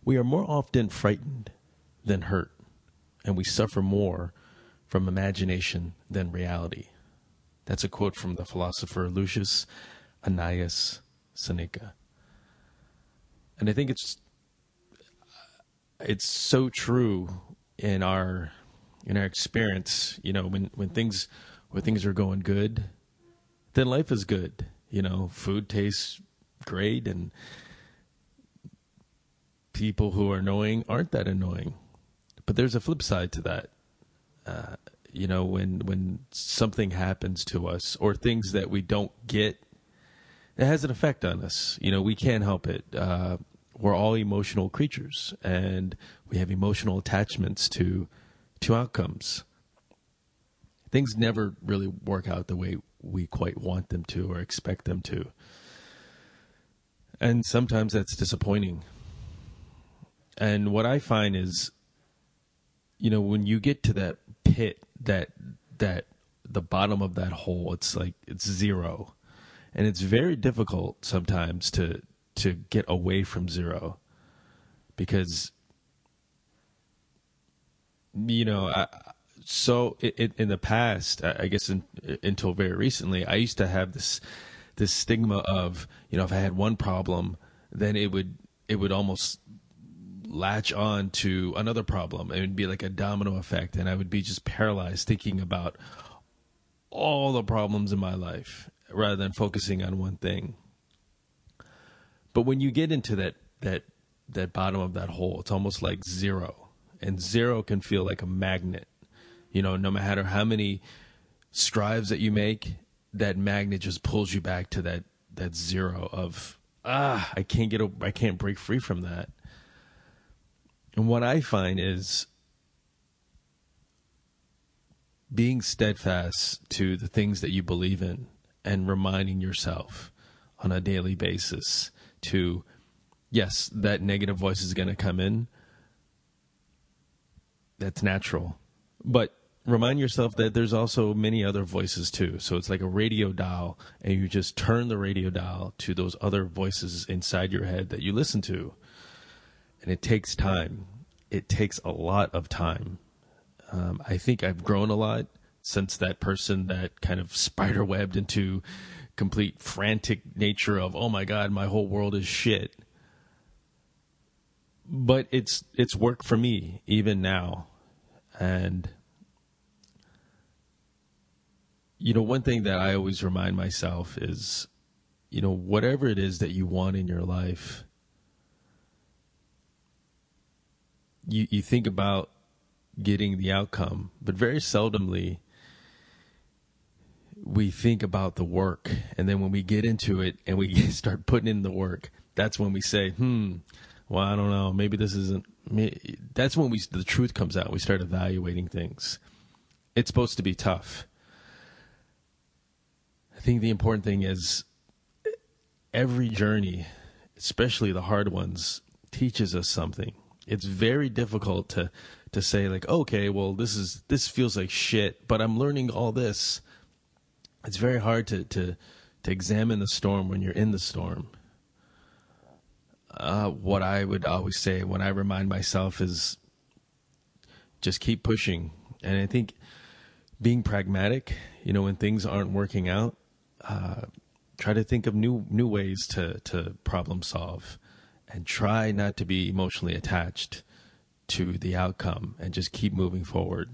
We are more often frightened than hurt, and we suffer more from imagination than reality. That's a quote from the philosopher Lucius Annaeus Seneca. And I think it's so true in our experience. When things are going good, then life is good. Food tastes great, and people who are annoying aren't that annoying. But there's a flip side to that. When something happens to us or things that we don't get, it has an effect on us. We can't help it. We're all emotional creatures, and we have emotional attachments to outcomes. Things never really work out the way we quite want them to or expect them to. And sometimes that's disappointing. And what I find is, when you get to that pit, that the bottom of that hole, it's like it's zero. And it's very difficult sometimes to get away from zero, because in the past, I guess until very recently, I used to have this stigma of, if I had one problem, then it would almost latch on to another problem. It would be like a domino effect, and I would be just paralyzed thinking about all the problems in my life rather than focusing on one thing. But when you get into that bottom of that hole, it's almost like zero, and zero can feel like a magnet. No matter how many strives that you make, that magnet just pulls you back to that zero of, I can't break free from that. And what I find is being steadfast to the things that you believe in and reminding yourself on a daily basis to, yes, that negative voice is going to come in. That's natural. But remind yourself that there's also many other voices too. So it's like a radio dial, and you just turn the radio dial to those other voices inside your head that you listen to. And it takes time. It takes a lot of time. I think I've grown a lot since that person that kind of spiderwebbed into complete frantic nature of, oh my God, my whole world is shit. But it's worked for me even now. And one thing that I always remind myself is, whatever it is that you want in your life, you think about getting the outcome, but very seldomly we think about the work. And then when we get into it and we start putting in the work, that's when we say, well, I don't know, maybe this isn't me. That's when the truth comes out. We start evaluating things. It's supposed to be tough. I think the important thing is every journey, especially the hard ones, teaches us something. It's very difficult to say like, okay, well, this feels like shit, but I'm learning all this. It's very hard to examine the storm when you're in the storm. What I would always say when I remind myself is just keep pushing. And I think being pragmatic, when things aren't working out, try to think of new ways to problem solve, and try not to be emotionally attached to the outcome, and just keep moving forward.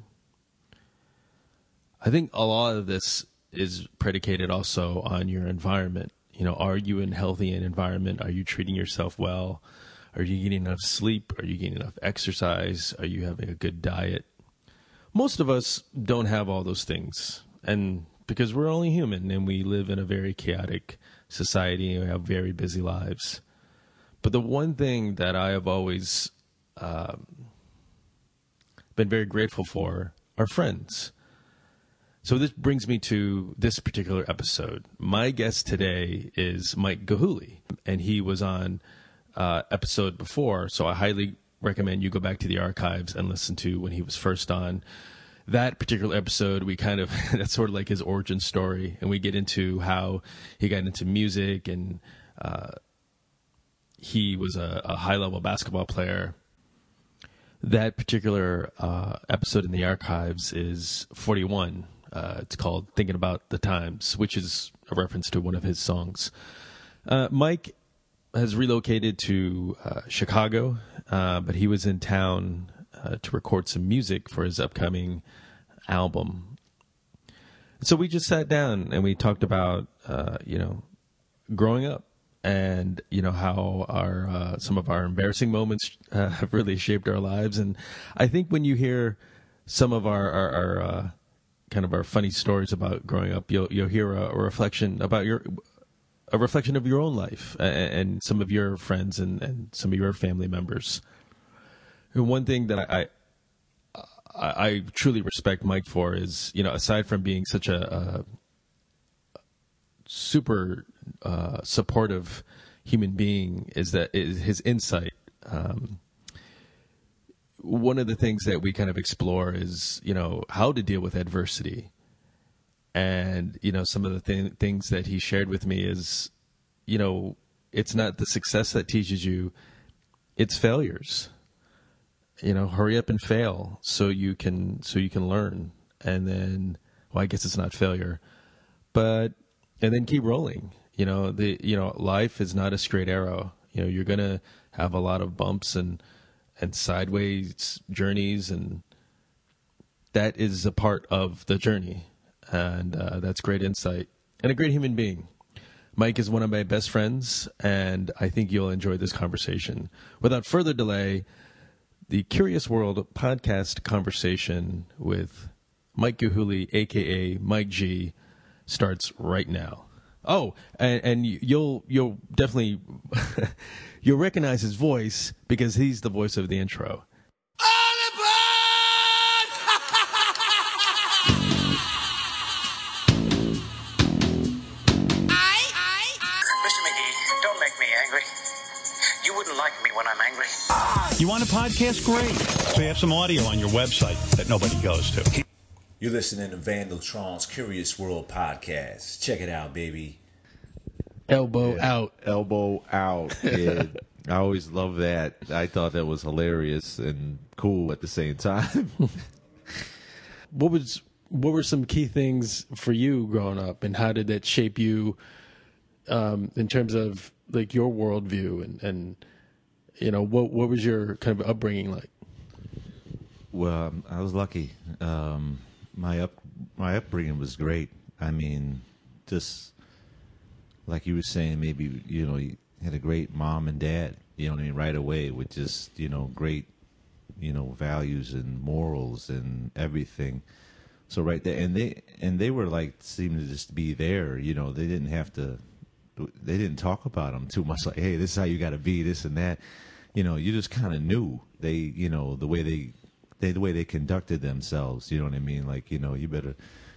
I think a lot of this is predicated also on your environment. Are you in a healthy environment? Are you treating yourself well? Are you getting enough sleep? Are you getting enough exercise? Are you having a good diet? Most of us don't have all those things, and because we're only human and we live in a very chaotic society and we have very busy lives. But the one thing that I have always been very grateful for are friends. So this brings me to this particular episode. My guest today is Mike Gahuli, and he was on episode before, so I highly recommend you go back to the archives and listen to when he was first on. That particular episode, we kind of, that's sort of like his origin story, and we get into how he got into music and he was a high-level basketball player. That particular episode in the archives is 41. It's called Thinking About the Times, which is a reference to one of his songs. Mike has relocated to Chicago, but he was in town to record some music for his upcoming album. So we just sat down and we talked about, growing up and, how our some of our embarrassing moments have really shaped our lives. And I think when you hear some of our kind of our funny stories about growing up, you'll hear a reflection about a reflection of your own life and some of your friends and some of your family members. And one thing that I truly respect Mike for is, aside from being such a super supportive human being, is his insight. One of the things that we kind of explore is, how to deal with adversity. And, some of the things that he shared with me is, it's not the success that teaches you, it's failures. Hurry up and fail so you can learn. And then, well, I guess it's not failure, and then keep rolling. Life is not a straight arrow. You're going to have a lot of bumps and sideways journeys, and that is a part of the journey. And that's great insight and a great human being. Mike is one of my best friends, and I think you'll enjoy this conversation. Without further delay, the Curious World podcast conversation with Mike Gilhooly, a.k.a. Mike G, starts right now. Oh, and you'll definitely you'll recognize his voice because he's the voice of the intro. You wouldn't like me when I'm angry. You want a podcast? Great. So you have some audio on your website that nobody goes to. You're listening to Vandaltron's Curious World podcast. Check it out, baby. Elbow out. Elbow out, kid. I always love that. I thought that was hilarious and cool at the same time. What were some key things for you growing up, and how did that shape you in terms of like your worldview and what was your kind of upbringing like? Well, I was lucky. My upbringing was great. I mean, just like you were saying, maybe you had a great mom and dad. Right away with just great values and morals and everything. So right there, and they were like seemed to just be there. They didn't have to. They didn't talk about them too much. Like, hey, this is how you got to be, this and that. You just kind of knew they, the way they conducted themselves. You know what I mean? Like, you better,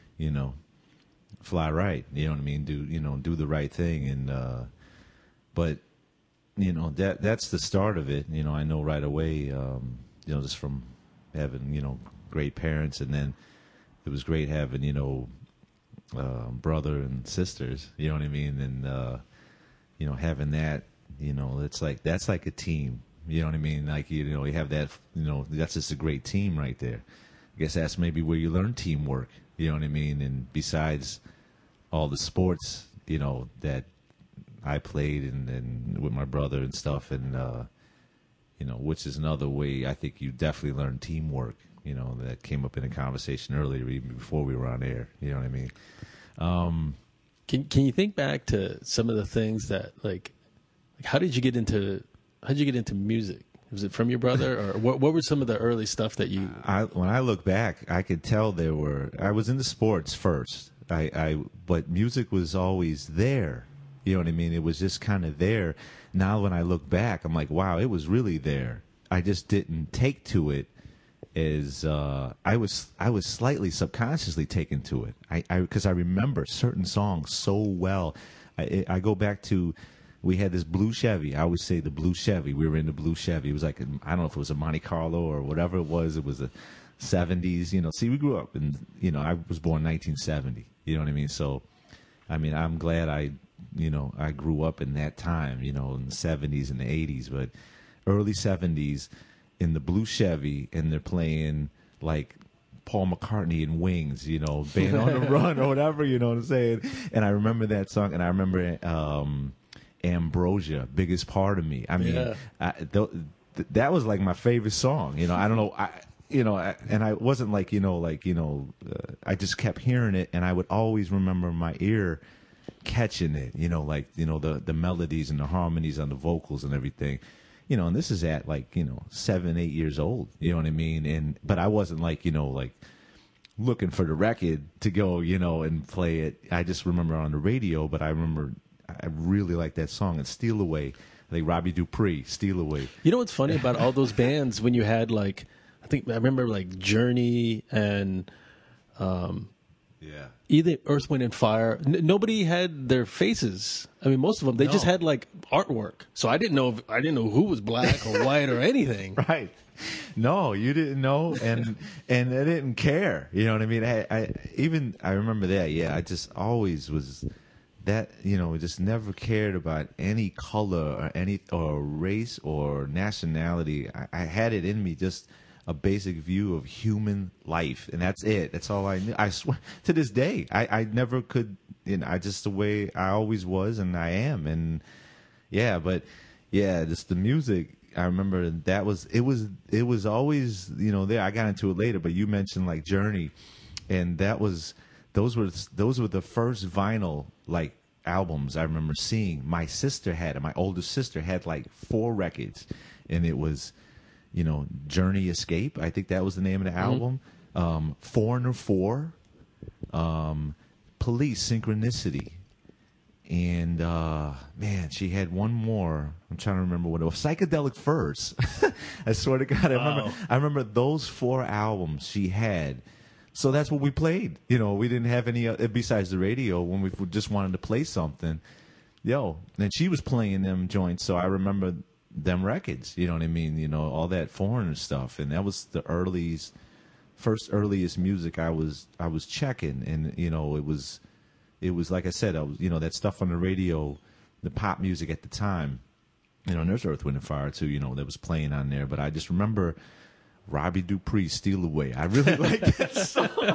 fly right. You know what I mean? Do the right thing. And but that's the start of it. I know right away. Just from having great parents, and then it was great having brother and sisters, you know what I mean, and having that, it's like that's like a team, you know what I mean, like you have that, that's just a great team right there. I guess that's maybe where you learn teamwork, you know what I mean, and besides all the sports, that I played and with my brother and stuff, and which is another way I think you definitely learn teamwork. That came up in a conversation earlier, even before we were on air. You know what I mean? Can you think back to some of the things that like how did you get into music? Was it from your brother, or what were some of the early stuff that you? When I look back, I could tell I was into sports first. But music was always there. You know what I mean? It was just kind of there. Now when I look back, I'm like, wow, it was really there. I just didn't take to it. I was slightly subconsciously taken to it. Because I remember certain songs so well. I go back to, we had this blue Chevy. I always say the blue Chevy. We were in the blue Chevy. It was like I don't know if it was a Monte Carlo or whatever it was. It was a 70s. See, we grew up in. I was born 1970. You know what I mean? So, I mean, I'm glad I I grew up in that time, in the 70s and the 80s, but early 70s in the blue Chevy, and they're playing like Paul McCartney and Wings, Band on the Run or whatever, you know what I'm saying? And I remember that song, and I remember Ambrosia, Biggest Part of Me. I mean, that was like my favorite song. I don't know. And I wasn't like, I just kept hearing it, and I would always remember my ear catching it, the melodies and the harmonies on the vocals and everything. And this is at like, 7, 8 years old, you know what I mean? But I wasn't like, like looking for the record to go, and play it. I just remember on the radio, but I remember I really liked that song, and Steal Away. I think Robbie Dupree, Steal Away. You know what's funny about all those bands when you had like, I remember like Journey and either Earth, Wind and Fire. Nobody had their faces. I mean, most of them, they just had like artwork. So I didn't know who was black or white or anything. Right. No, you didn't know, and I didn't care. You know what I mean? I remember that. Yeah, I just always was that. Just never cared about any color or race or nationality. I had it in me, just a basic view of human life, and that's it. That's all I knew. I swear, to this day, I never could. I just the way I always was, and I am, and just the music. I remember it was always there. I got into it later, but you mentioned like Journey, and those were the first vinyl like albums I remember seeing. My older sister had like 4 records, and it was Journey, Escape. I think that was the name of the album. Foreigner 4, Police, Synchronicity, and man, she had one more. I'm trying to remember what it was. Psychedelic Furs. I swear to God, I remember those 4 albums she had. So that's what we played. We didn't have any besides the radio when we just wanted to play something. And she was playing them joints, so I remember them records, you know what I mean? All that foreigner stuff, and that was the earliest music I was checking, and it was like I said, I was that stuff on the radio, the pop music at the time, and there's Earth, Wind and Fire too, that was playing on there. But I just remember Robbie Dupree, Steal Away. I really like that song.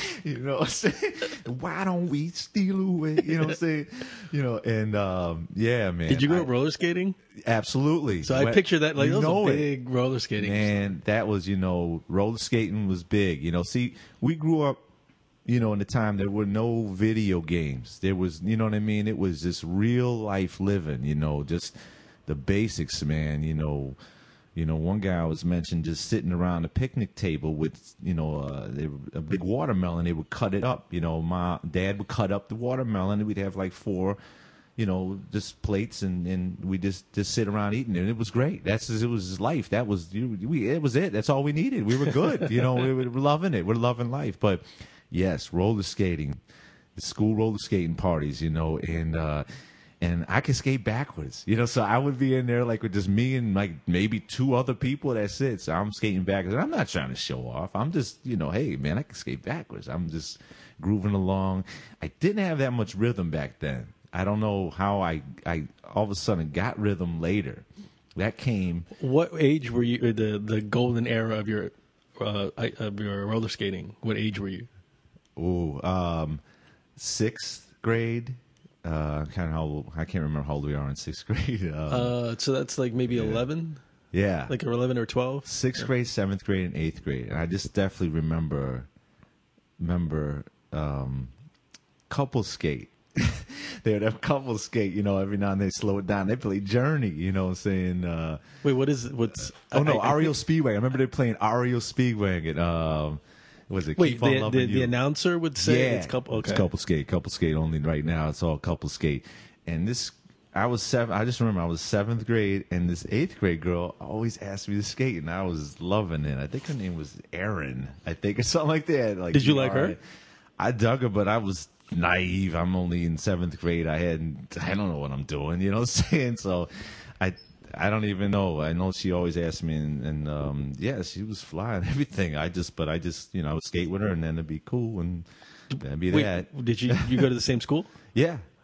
Why don't we steal away? You know what I'm saying? And man. Did you go roller skating? Absolutely. So I picture that like those are big roller skating. And that was, roller skating was big. See, we grew up, in the time there were no video games. There was, you know what I mean? It was just real life living, just the basics, man, one guy was mentioned just sitting around a picnic table with, a big watermelon. They would cut it up. My dad would cut up the watermelon, and we'd have like 4, just plates, and we just sit around eating it. And it was great. It was life. That was it was it. That's all we needed. We were good. We were loving it. We're loving life. But yes, roller skating, the school roller skating parties, and I could skate backwards, so I would be in there like with just me and like maybe 2 other people. That's it. So I'm skating backwards. And I'm not trying to show off. I'm just, hey, man, I can skate backwards. I'm just grooving along. I didn't have that much rhythm back then. I don't know how I all of a sudden got rhythm later. That came. What age were you? The golden era of your roller skating. What age were you? Oh, 6th grade. Kind of how I can't remember how old we are in 6th grade. So that's like maybe 11. Yeah, like 11 or 12. 6th grade, 7th grade, and 8th grade. And I just definitely remember couple skate. They would have couple skate. Every now and then they slow it down. They play Journey. Saying. Wait, what's? REO Speedwagon. I remember they playing REO Speedwagon. Was it? Wait, the announcer would say it's couple. Okay. It's couple skate only. Right now, it's all couple skate. And this, I was 7. I just remember I was 7th grade, and this 8th grade girl always asked me to skate, and I was loving it. I think her name was Erin. I think or something like that. Like, did you like her? I dug her, but I was naive. I'm only in 7th grade. I don't know what I'm doing. You know what I'm saying? So, I don't even know. I know she always asked me, and yeah, she was flying everything. I just I would skate with her, and then it'd be cool, and that'd be that. Did you go to the same school? Yeah.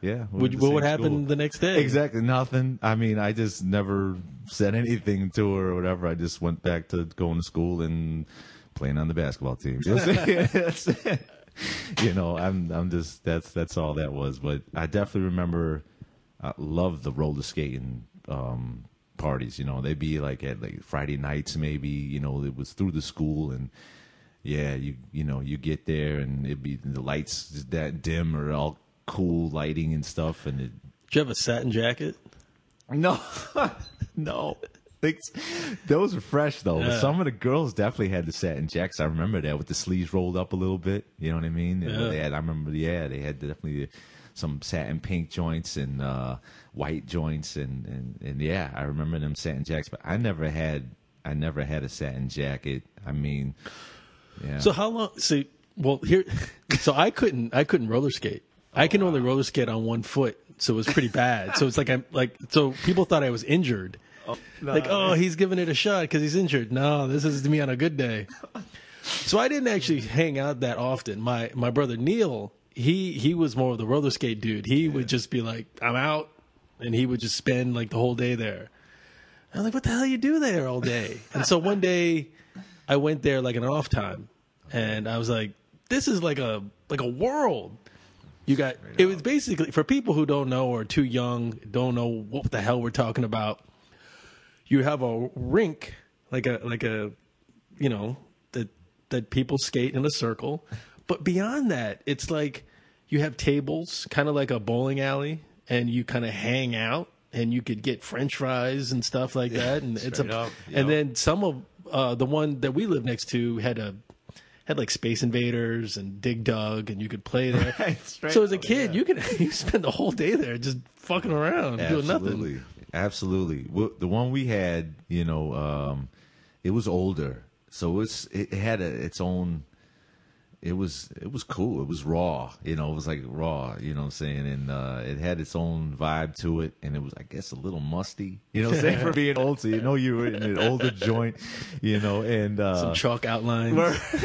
yeah. What would happen the next day? Exactly, nothing. I mean, I just never said anything to her or whatever. I just went back to going to school and playing on the basketball team. That's it. I'm just that's all that was. But I definitely remember, I loved the roller skating parties. They'd be like at like Friday nights maybe. It was through the school and. Yeah, you get there and it'd be the lights just that dim or all cool lighting and stuff. And Did you have a satin jacket? no, no, those are fresh though. Yeah. Some of the girls definitely had the satin jackets. I remember that with the sleeves rolled up a little bit. You know what I mean? Yeah. They had definitely some satin pink joints and white joints and yeah, I remember them satin jackets. But I never had a satin jacket. I mean. Yeah. So how long? So I couldn't roller skate. I can only roller skate on one foot, so it was pretty bad. So it's so people thought I was injured. He's giving it a shot because he's injured. No, this is me on a good day. So I didn't actually hang out that often. My brother Neil, he was more of the roller skate dude. He would just be like, I'm out, and he would just spend like the whole day there. I'm like, what the hell you do there all day? And so one day. I went there like an off time, and I was like, "This is like a world." It was basically for people who don't know or too young, don't know what the hell we're talking about. You have a rink, like a that people skate in a circle, but beyond that, it's like you have tables, kind of like a bowling alley, and you kind of hang out, and you could get French fries and stuff like that, and and then some of. The one that we lived next to had like Space Invaders and Dig Dug, and you could play there. Right, so as a kid, you spend the whole day there just fucking around, doing nothing. Absolutely. The one we had, it was older, so it had its own. It was cool. It was raw, it was like raw, you know what I'm saying? And it had its own vibe to it, and it was, I guess, a little musty, you know what I'm saying, for being old. So you were in an older joint, and some chalk outlines.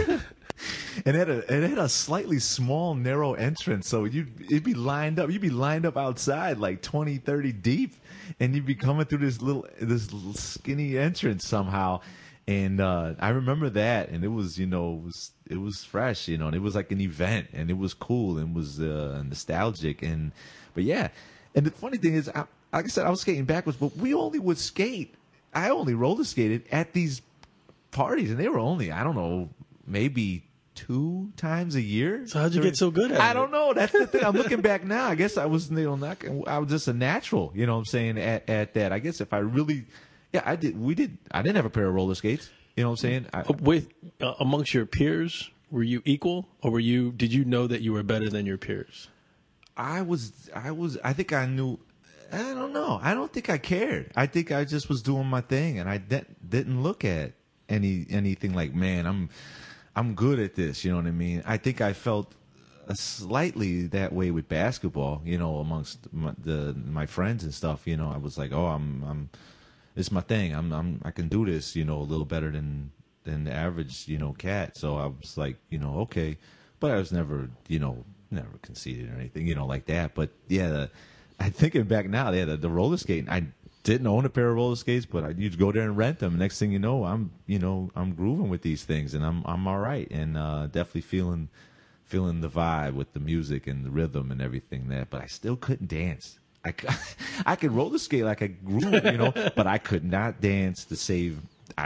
And it had a slightly small, narrow entrance, so you'd be lined up outside like 20, 30 deep, and you'd be coming through this little skinny entrance somehow. And I remember that, and it was, it was fresh, and it was like an event, and it was cool, and was nostalgic, but yeah. And the funny thing is, like I said, I was skating backwards, but we only would skate. I only roller skated at these parties, and they were only, I don't know, maybe 2 times a year. So how'd you get so good at it? I don't know. That's the thing. I'm looking back now. I guess I was, I was just a natural, you know what I'm saying, at that. I guess if I really. Yeah, I did. I didn't have a pair of roller skates. You know what I'm saying? Amongst your peers, were you equal, or did you know that you were better than your peers? I think I knew. I don't know. I don't think I cared. I think I just was doing my thing, and I didn't look at anything like, man, I'm good at this. You know what I mean? I think I felt slightly that way with basketball. Amongst my friends and stuff. I was like, oh, it's my thing. I can do this, a little better than the average, cat. So I was like, okay, but I was never conceited or anything, like that. But yeah, I thinking back now, yeah, the roller skating. I didn't own a pair of roller skates, but you'd go there and rent them. Next thing you know, I'm grooving with these things, and I'm all right, and definitely feeling the vibe with the music and the rhythm and everything there. But I still couldn't dance. I could roller skate like a groove, but I could not dance to save.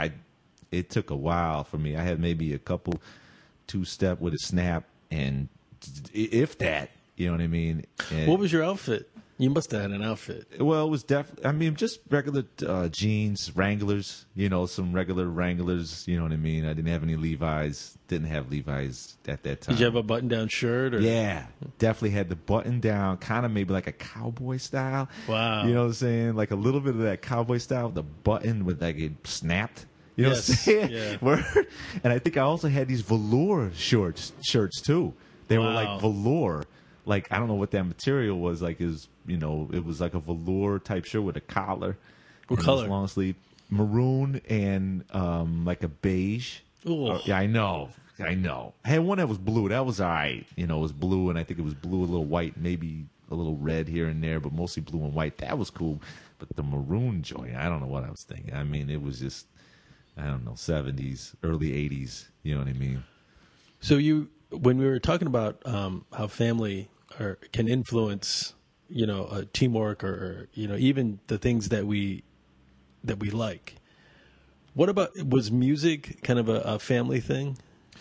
It took a while for me. I had maybe a couple 2-step with a snap, and if that, you know what I mean. And what was your outfit? You must have had an outfit. Well, it was definitely. I mean, just regular jeans, Wranglers. Some regular Wranglers. You know what I mean. I didn't have any Levi's. Didn't have Levi's at that time. Did you have a button-down shirt? Or? Yeah, definitely had the button-down, kind of maybe like a cowboy style. Wow. You know what I'm saying? Like a little bit of that cowboy style. The button with like it snapped. You know what I'm saying? Yeah. And I think I also had these velour shirts too. They were like velour. Like, I don't know what that material was. Like, it was like a velour type shirt with a collar. What color? Long sleeve. Maroon and like a beige. Yeah, I know. I had one that was blue. That was all right. It was blue, and I think it was blue, a little white, maybe a little red here and there, but mostly blue and white. That was cool. But the maroon joint, I don't know what I was thinking. I mean, it was just, I don't know, 70s, early 80s. You know what I mean? So when we were talking about how family can influence, teamwork or even the things that we like. What about, was music kind of a family thing?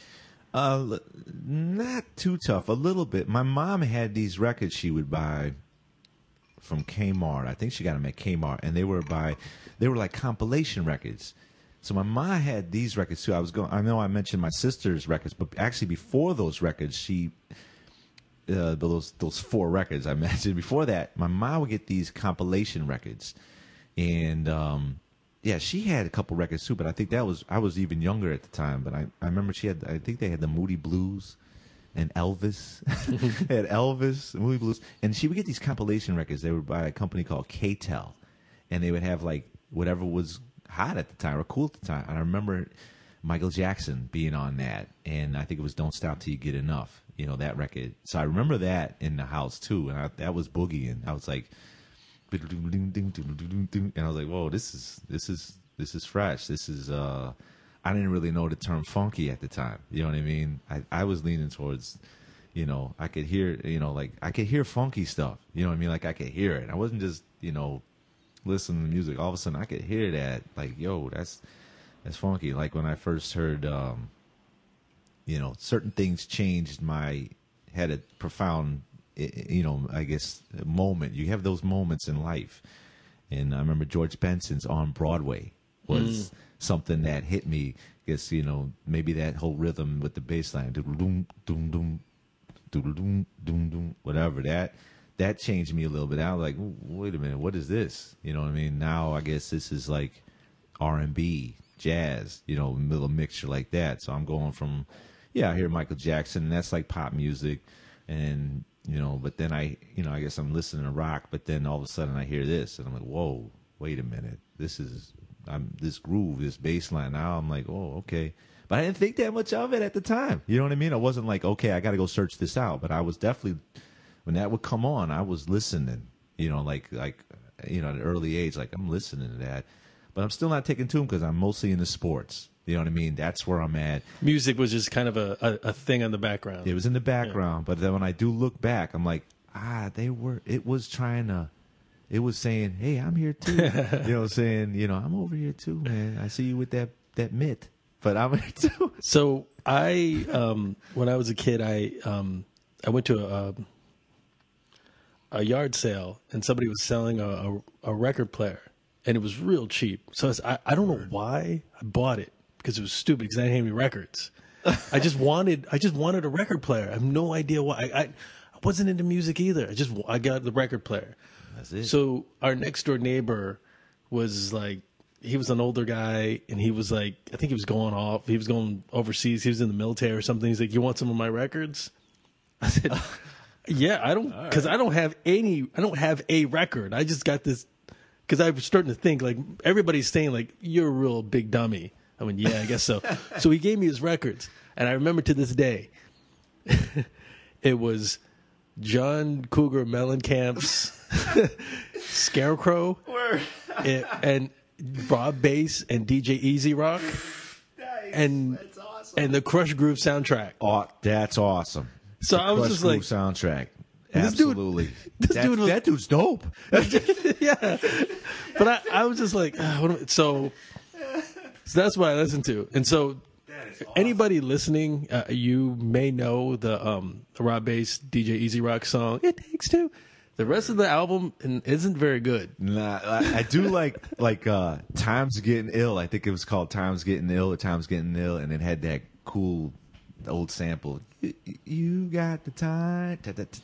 Not too tough. A little bit. My mom had these records she would buy from Kmart. I think she got them at Kmart, and they were like compilation records. So my mom had these records too. I know I mentioned my sister's records, but actually before those records, those 4 records I mentioned before that, my mom would get these compilation records, and yeah, she had a couple records too. But I think I was even younger at the time. But I remember I think they had the Moody Blues and Elvis. They had Elvis, Moody Blues, and she would get these compilation records. They were by a company called K-Tel, and they would have like whatever was hot at the time or cool at the time. And I remember Michael Jackson being on that, and I think it was "Don't Stop Till You Get Enough," that record. So I remember that in the house too, and that was boogieing. I was like, and I was like, whoa, this is fresh. This is I didn't really know the term funky at the time. You know what I mean? I was leaning towards, I could hear, I could hear funky stuff. You know what I mean? Like I could hear it. I wasn't just, listening to music. All of a sudden I could hear that. Like, yo, that's funky. Like when I first heard, certain things had a profound, I guess, moment. You have those moments in life. And I remember George Benson's On Broadway was something that hit me. I guess, maybe that whole rhythm with the bass line, doom, doom, doom, doom, doom, doom, whatever, that changed me a little bit. I was like, wait a minute, what is this? You know what I mean? Now I guess this is like R&B, jazz, a little mixture like that. So I'm going from, I hear Michael Jackson, and that's like pop music. And, but then I guess I'm listening to rock, but then all of a sudden I hear this, and I'm like, whoa, wait a minute. This groove, this bass line. Now I'm like, oh, okay. But I didn't think that much of it at the time. You know what I mean? I wasn't like, okay, I got to go search this out. But I was definitely, when that would come on, I was listening, at an early age, like I'm listening to that. But I'm still not taking to them because I'm mostly into sports. You know what I mean? That's where I'm at. Music was just kind of a thing in the background. It was in the background. Yeah. But then when I do look back, I'm like, it was saying, hey, I'm here too. Saying, I'm over here too, man. I see you with that mitt, but I'm here too. So I, when I was a kid, I went to a yard sale, and somebody was selling a record player, and it was real cheap. So I don't know why I bought it, because it was stupid, because I didn't have any records. I just wanted a record player. I have no idea why. I wasn't into music either. I got the record player. That's it. So our next door neighbor was like, he was an older guy, and he was like, I think he was going overseas. He was in the military or something. He's like, you want some of my records? I said, yeah, I don't have a record. I just got this, because I was starting to think, like, everybody's saying, like, you're a real big dummy. I went, yeah, I guess so. So he gave me his records, and I remember to this day, it was John Cougar Mellencamp's Scarecrow, and Rob Bass and DJ Easy Rock, and that's awesome. and the Crush Groove soundtrack. Oh, that's awesome. So I was just like, soundtrack. This dude- Absolutely. that dude's dope. yeah. But I was just like, so that's what I listened to. And so anybody listening, you may know the Rob Bass DJ Easy Rock song, It Takes Two. The rest of the album isn't very good. Nah, I do like Time's Getting Ill. I think it was called Time's Getting Ill or Time's Getting Ill, and it had that cool old sample. You got the time,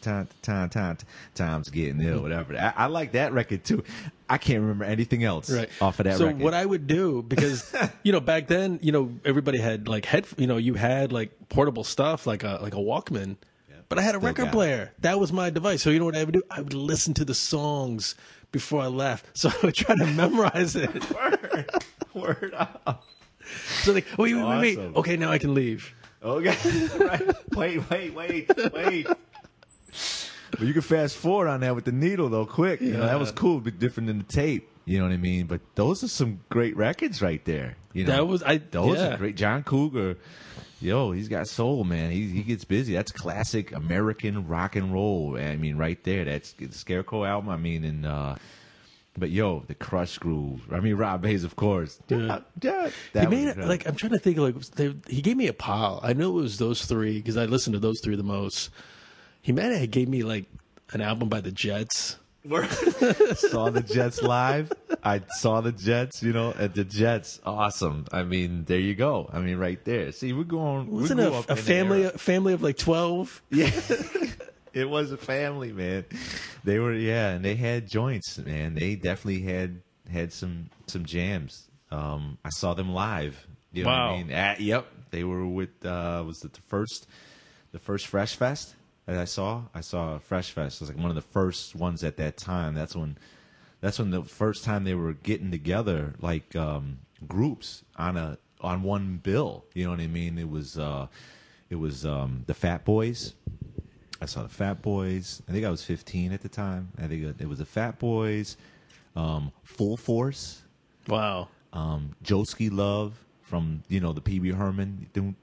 Time's Getting Ill, whatever. I like that record too. I can't remember anything else off of that record. So what I would do, because back then, everybody had like you had like portable stuff like a Walkman. But I had a record player. That was my device. So you know what I would do? I would listen to the songs before I left. So I would try to memorize it. Word up. So like, wait. Okay, now I can leave. Okay. Right. Wait. But you can fast forward on that with the needle though, quick. You know, that was cool, but different than the tape. You know what I mean? But those are some great records right there. You know, those are great. John Cougar, yo, he's got soul, man. He gets busy. That's classic American rock and roll. I mean, right there. That's the Scarecrow album. I mean, and but yo, the Crush Groove. I mean, Rob Hayes, of course. Yeah. He made it, like, I'm trying to think, like, he gave me a pile. I know it was those three because I listened to those three the most. He might have gave me like an album by the Jets. Saw the Jets live. I saw the Jets, you know, at the Jets. Awesome. I mean, there you go. I mean, right there. See, we're going. Wasn't a family of like 12? Yeah. It was a family, man. They were, and they had joints, man. They definitely had some jams. I saw them live. You know what I mean? Yep. They were with was it the first Fresh Fest that I saw? I saw Fresh Fest. It was like one of the first ones at that time. That's when the first time they were getting together like groups on one bill. You know what I mean? It was the Fat Boys. I saw the Fat Boys. I think I was 15 at the time. I think it was the Fat Boys, Full Force. Wow. Joski Love from, you know, the Pee Wee Herman.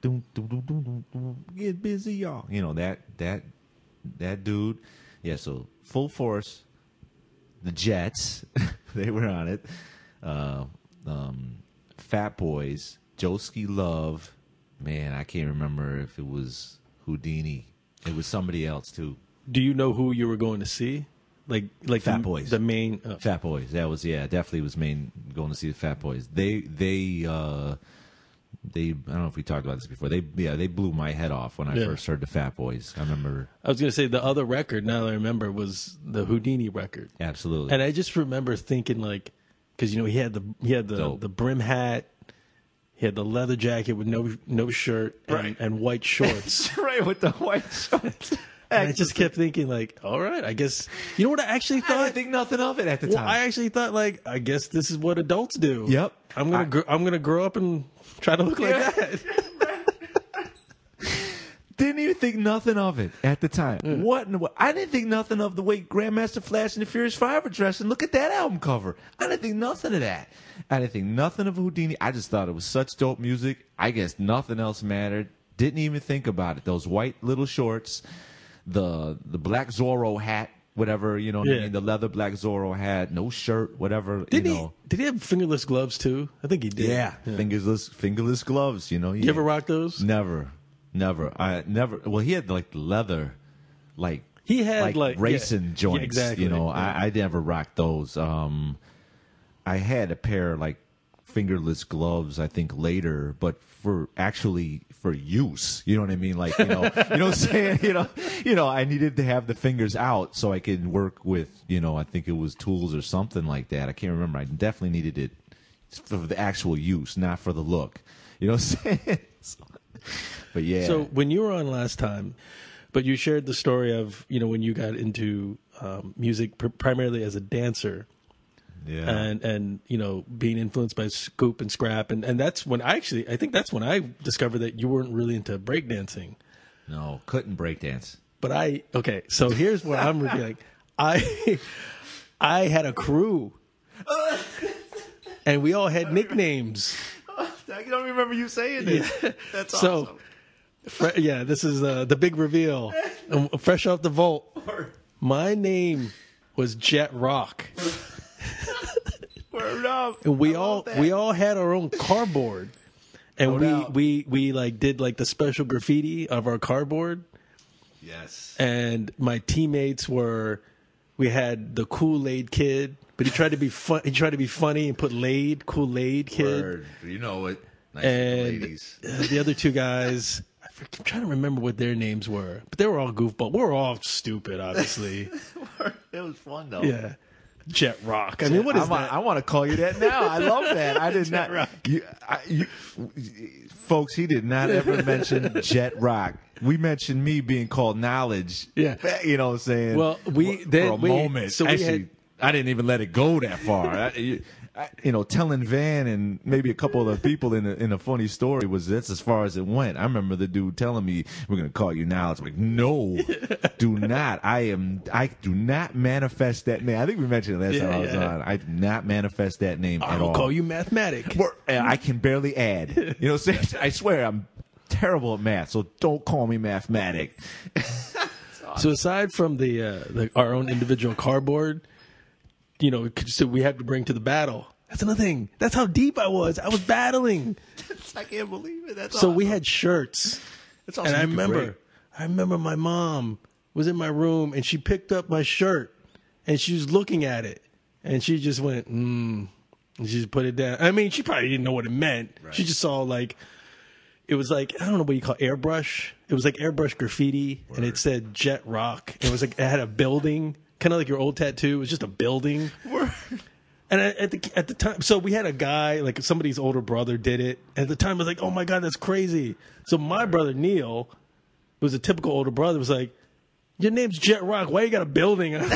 Get busy, y'all. You know, that dude. Yeah, so Full Force, the Jets, they were on it. Fat Boys, Joski Love. Man, I can't remember if it was Houdini. It was somebody else too. Do you know who you were going to see? Like Fat Boys, the main Fat Boys. That was definitely was main going to see the Fat Boys. They I don't know if we talked about this before. They blew my head off when I first heard the Fat Boys. I remember. I was going to say the other record. Now that I remember was the Houdini record. Absolutely. And I just remember thinking like, because you know he had the brim hat. He had the leather jacket with no shirt and white shorts. Right, with the white shorts. And I just kept thinking, like, all right, I guess. You know what I actually thought? I didn't think nothing of it at the time. I actually thought, like, I guess this is what adults do. Yep. I'm gonna grow up and try to look like that. Didn't even think nothing of it at the time. What? I didn't think nothing of the way Grandmaster Flash and the Furious Five were dressed. And look at that album cover. I didn't think nothing of that. I didn't think nothing of Houdini. I just thought it was such dope music. I guess nothing else mattered. Didn't even think about it. Those white little shorts, the black Zorro hat, whatever, you know what I mean? The leather black Zorro hat, no shirt, whatever. Did he have fingerless gloves too? I think he did. Yeah. Fingerless gloves, you know. You ever rock those? Never. I never. Well, he had like leather, like he had like racing joints. Yeah, exactly. You know, I never rocked those. I had a pair like fingerless gloves, I think later, but for use. You know what I mean? Like, you know what I'm saying? You know, I needed to have the fingers out so I could work with, you know, I think it was tools or something like that. I can't remember. I definitely needed it for the actual use, not for the look. You know what I'm saying? But yeah. So when you were on last time, but you shared the story of, you know, when you got into music primarily as a dancer. Yeah. And you know, being influenced by Scoop and Scrap, and that's when I think that's when I discovered that you weren't really into breakdancing. No, couldn't breakdance. But so here's what I'm revealing. I had a crew, and we all had nicknames. I don't remember you saying this. Yeah. That's awesome. So, this is the big reveal. Fresh off the vault. My name was Jet Rock. Word up. And we all had our own cardboard, and we like did like the special graffiti of our cardboard. Yes. And my teammates we had the Kool-Aid Kid, but he tried to be fun. He tried to be funny and put Kool-Aid Kid. Word. You know it. Nice and ladies. The other two guys, I'm trying to remember what their names were, but they were all goofball. We were all stupid, obviously. It was fun though. Yeah. Jet Rock. I mean, what is that? I want to call you that now. I love that. I did not. Rock. Folks, he did not ever mention Jet Rock. We mentioned me being called Knowledge. Yeah. You know what I'm saying? Well, for a moment. So I didn't even let it go that far. telling Van and maybe a couple other people in a funny story that's as far as it went. I remember the dude telling me, "We're gonna call you now." It's like, no, do not. I do not manifest that name. I think we mentioned it last time I was on. I do not manifest that name at all. I'll call you Mathematic. I can barely add. I swear I'm terrible at math, so don't call me Mathematic. So aside from our own individual cardboard, so we had to bring to the battle. That's another thing. That's how deep I was. I was battling. I can't believe it. That's so awesome. we had shirts. That's awesome. And I remember my mom was in my room and she picked up my shirt and she was looking at it and she just went, and she just put it down. I mean, she probably didn't know what it meant. Right. She just saw it was like, I don't know what you call airbrush. It was like airbrush graffiti. Word. And it said Jet Rock. It was like, it had a building, kind of like your old tattoo. It was just a building. Word. And at the time, so we had a guy, like somebody's older brother did it. And at the time, I was like, oh my God, that's crazy. So my brother, Neil, who was a typical older brother, was like, your name's Jet Rock. Why you got a building? Should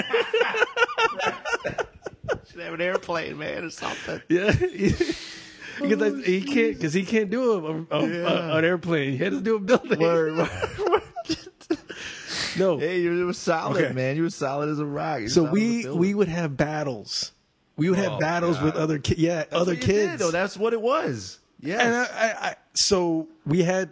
have an airplane, man, or something. Yeah. Because he can't do an airplane. He had to do a building. Word. No. Hey, you were solid, man. You were solid as a rock. So we would have battles. We would have battles with other kids. Yeah, that's other kids. Did, though. That's what it was. Yeah. And we had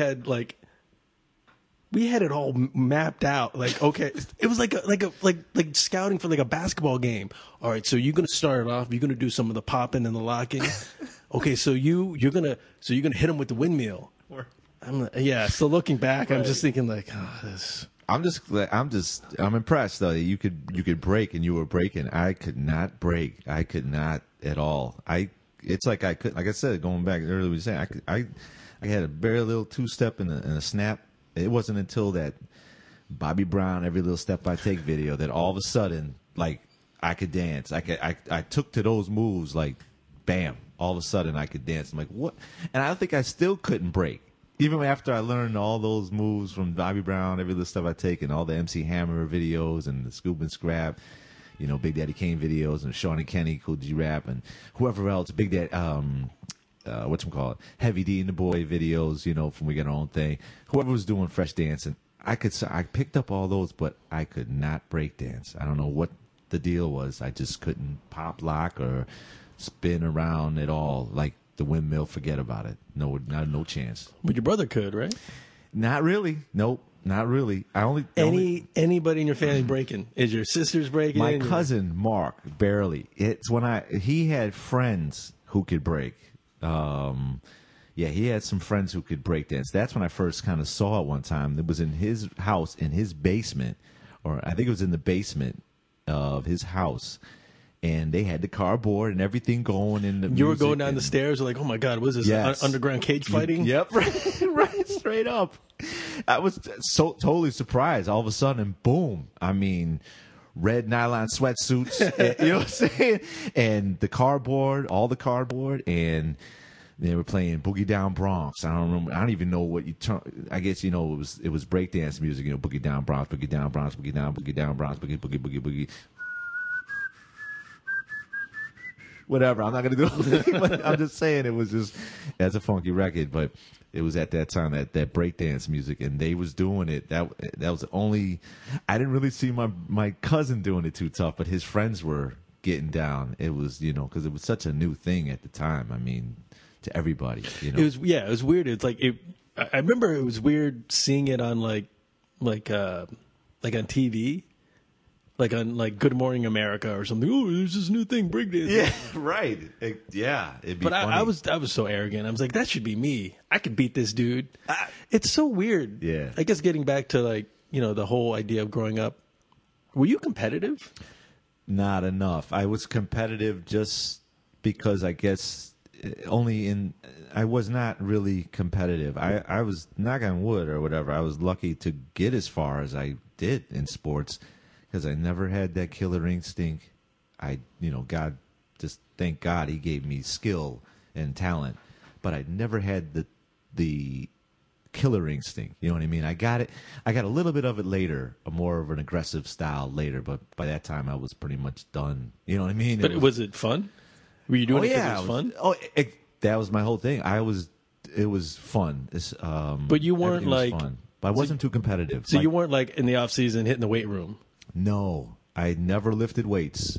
it all mapped out. Like, okay, it was like scouting for like a basketball game. All right, so you're gonna start it off. You're gonna do some of the popping and the locking. Okay, so you're gonna hit him with the windmill. So looking back, right. I'm just thinking like, this. I'm impressed though that you could break and you were breaking. I could not break. I could not at all. It's like I could, like I said, going back earlier, we were saying I had a very little 2-step and a snap. It wasn't until that Bobby Brown Every Little Step I Take video that all of a sudden, like, I could dance. I took to those moves like, bam. All of a sudden I could dance. I'm like, what? And I think I still couldn't break. Even after I learned all those moves from Bobby Brown, Every Little Step I Take, and all the MC Hammer videos and the Scoop and Scrap, Big Daddy Kane videos and Shawnee Kenny, Cool G Rap, and whoever else, Big Daddy, whatchamacallit, Heavy D and the Boy videos, from We Got Our Own Thing. Whoever was doing fresh dancing, I picked up all those, but I could not break dance. I don't know what the deal was. I just couldn't pop lock or spin around at all. Like the windmill, forget about it. No chance. But your brother could, right? Not really. Nope. Not really. Anybody in your family breaking? Is your sisters breaking? My cousin Mark barely. It's when he had friends who could break. He had some friends who could break dance. That's when I first kind of saw it one time. It was in his house, in his basement, or I think it was in the basement of his house. And they had the cardboard and everything going in the music. You were going down the stairs like, oh my God, what is this? Yes. Underground cage fighting? Yep, right, straight up. I was so totally surprised. All of a sudden, boom. I mean, red nylon sweatsuits, you know what I'm saying? And the cardboard, all the cardboard, and they were playing Boogie Down Bronx. I don't remember. I don't even know what you turn. I guess it was breakdance music. Boogie Down Bronx, Boogie Down Bronx, Boogie Down Bronx, Boogie. Whatever. I'm not gonna do it. But I'm just saying it was just that's a funky record. But it was at that time that breakdance music, and they was doing it. That was the only. I didn't really see my cousin doing it too tough, but his friends were getting down. It was because it was such a new thing at the time. I mean, to everybody. It was weird. It's like I remember it was weird seeing it on like on TV. Like on Good Morning America or something. Oh, there's this new thing, breakdance. Yeah, right. It'd be funny. I was so arrogant. I was like, that should be me. I could beat this dude. It's so weird. Yeah. I guess getting back to the whole idea of growing up. Were you competitive? Not enough. I was competitive just because I guess I was not really competitive. I was, knock on wood or whatever, I was lucky to get as far as I did in sports. Because I never had that killer instinct. God, just thank God he gave me skill and talent. But I never had the killer instinct. You know what I mean? I got it. I got a little bit of it later, more of an aggressive style later. But by that time, I was pretty much done. You know what I mean? Was it fun? Were you doing Oh it because yeah, it was fun? That was my whole thing. It was fun. But you weren't everything was like- fun. But I wasn't too competitive. So Like, you weren't like in the off season hitting the weight room. No, I never lifted weights.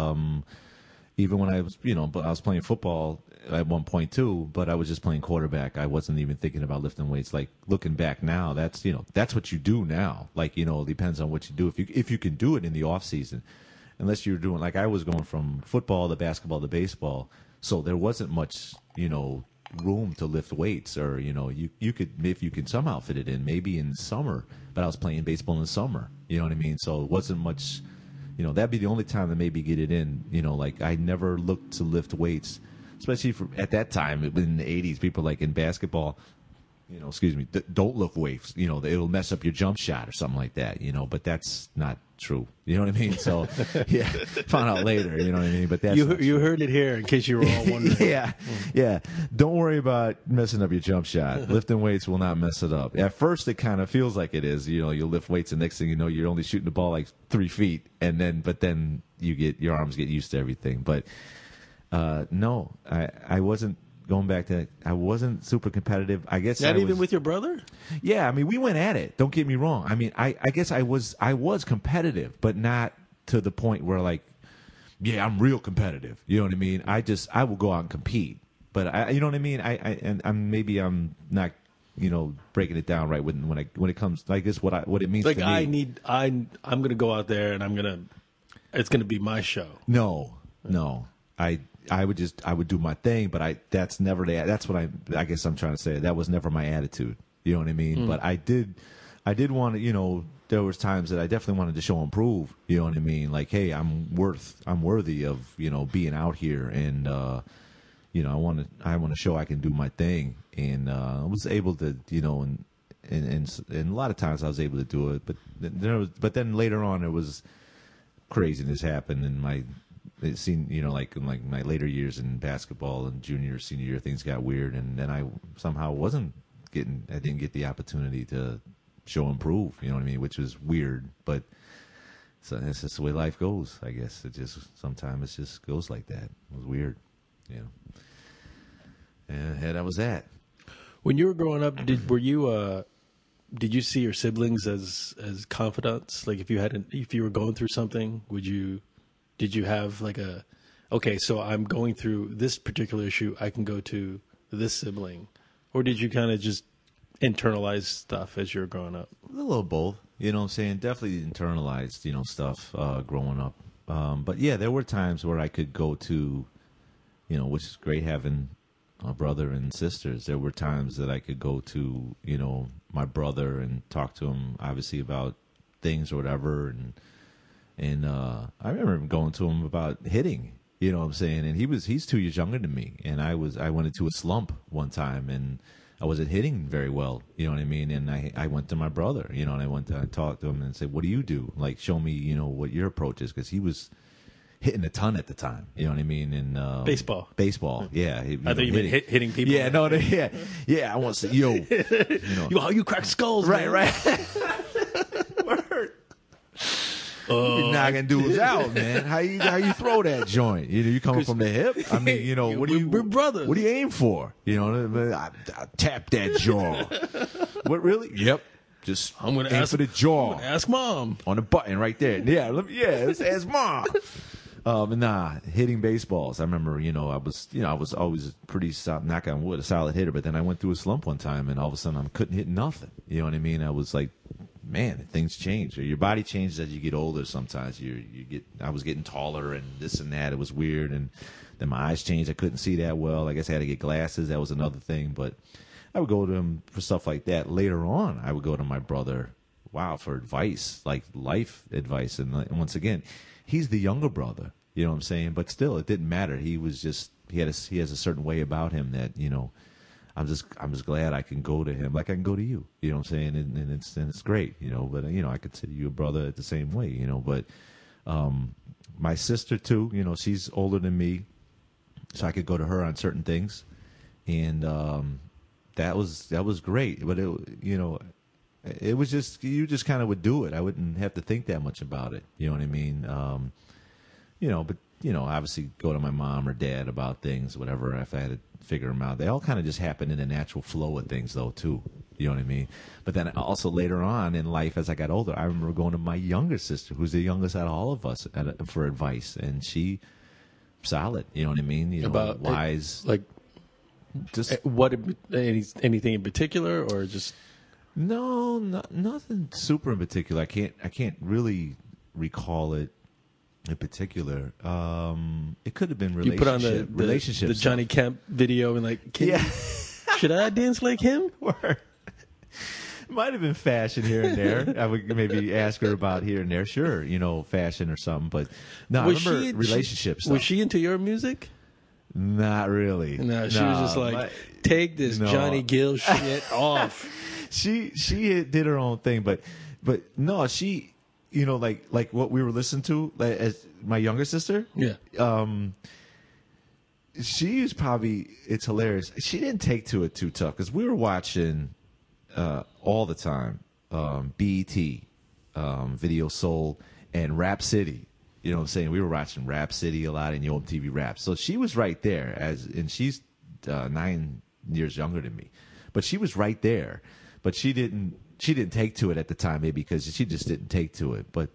Even when I was, but I was playing football at one point too. But I was just playing quarterback. I wasn't even thinking about lifting weights. Like looking back now, that's what you do now. Like it depends on what you do. If you can do it in the off season, unless you're doing like I was going from football to basketball to baseball, so there wasn't much room to lift weights, or you could, if you can somehow fit it in, maybe in summer. But I was playing baseball in the summer. You know what I mean? So it wasn't much. That'd be the only time to maybe get it in. Like I never looked to lift weights, especially at that time in the 80s. People like in basketball, don't lift weights. It'll mess up your jump shot or something like that. But that's not true. You know what I mean? So yeah, found out later. You know what I mean? But that's You heard it here in case you were all wondering. yeah. Don't worry about messing up your jump shot. Lifting weights will not mess it up. At first, it kind of feels like it is. You lift weights, and next thing you know, you're only shooting the ball like 3 feet, but then your arms get used to everything. But no, I wasn't. Going back to, I wasn't super competitive. I guess Not even with your brother? Yeah, I mean, we went at it. Don't get me wrong. I mean, I guess I was competitive, but not to the point where like, yeah, I'm real competitive. You know what I mean? I will go out and compete, but you know what I mean? I'm not, breaking it down right when it comes. I guess what it means Like to me. I'm going to go out there and it's going to be my show. No. I would do my thing, but that's what I guess I'm trying to say. That was never my attitude. You know what I mean? But I did want to, there was times that I definitely wanted to show and prove, you know what I mean? Like, hey, I'm worthy of, being out here, and I want to show I can do my thing. And I was able to, and a lot of times I was able to do it, but then later on it was craziness happened in it seemed, like in my later years in basketball and junior, senior year, things got weird, and then I somehow I didn't get the opportunity to show and prove, you know what I mean, which was weird, but so that's just the way life goes, I guess. Sometimes it just goes like that. It was weird, and that was that. When you were growing up, did you see your siblings as confidants? Like if you were going through something, did you have like okay, so I'm going through this particular issue, I can go to this sibling? Or did you kind of just internalize stuff as you were growing up? A little of both, you know what I'm saying? Definitely internalized, stuff growing up. But yeah, there were times where I could go to, which is great having a brother and sisters. There were times that I could go to, my brother and talk to him, obviously, about things or whatever, and I remember going to him about hitting, you know what I'm saying? And he's 2 years younger than me. And I went into a slump one time, and I wasn't hitting very well, you know what I mean? And I went to my brother, and I talked to him and said, what do you do? Like, show me, what your approach is. Because he was hitting a ton at the time, you know what I mean? And Baseball, yeah. I thought you meant hitting people. Yeah, no, yeah. I want to say, you crack skulls, right, man. right. Word. You're knocking dudes out, man. How you throw that joint? You coming from the hip? I mean, we're brothers. What do you aim for? I tap that jaw. What really? Yep. Just I'm gonna aim ask for the jaw. I'm gonna ask mom on the button right there. Yeah, let's ask mom. Hitting baseballs. I remember, I was always pretty knock on wood, a solid hitter. But then I went through a slump one time, and all of a sudden I couldn't hit nothing. You know what I mean? I was like, man, things change. Your body changes as you get older. Sometimes I was getting taller and this and that. It was weird, and then my eyes changed. I couldn't see that well. I guess I had to get glasses. That was another thing. But I would go to him for stuff like that. Later on, I would go to my brother, for advice, like life advice. And once again, he's the younger brother. You know what I'm saying? But still, it didn't matter. He has a certain way about him that I'm just glad I can go to him like I can go to you. You know what I'm saying? And it's great. But I consider you a brother the same way. But my sister too. She's older than me, so I could go to her on certain things, and that was great. But it was just, you just kind of would do it. I wouldn't have to think that much about it. You know what I mean? But obviously go to my mom or dad about things, whatever, if I had to figure them out. They all kind of just happen in the natural flow of things, though, too. You know what I mean? But then also later on in life, as I got older, I remember going to my younger sister, who's the youngest out of all of us, for advice. And she, solid, you know what I mean? About wise. Just what anything in particular, or just no, nothing super in particular. I can't really recall it in particular. It could have been you put on the relationship Johnny Kemp video and like, should I dance like him? Might have been fashion here and there. I would maybe ask her about here and there. Sure, fashion or something. But no, I remember relationships. Was she into your music? Not really. No, she was just like, take this Johnny Gill shit off. She did her own thing, but no, she, like what we were listening to, as my younger sister. Yeah. She was probably, it's hilarious. She didn't take to it too tough because we were watching all the time BET, Video Soul, and Rap City. You know what I'm saying? We were watching Rap City a lot and Yo MTV Rap. So she was right there, and she's 9 years younger than me, but she was right there. But she didn't take to it at the time, maybe because she just didn't take to it. But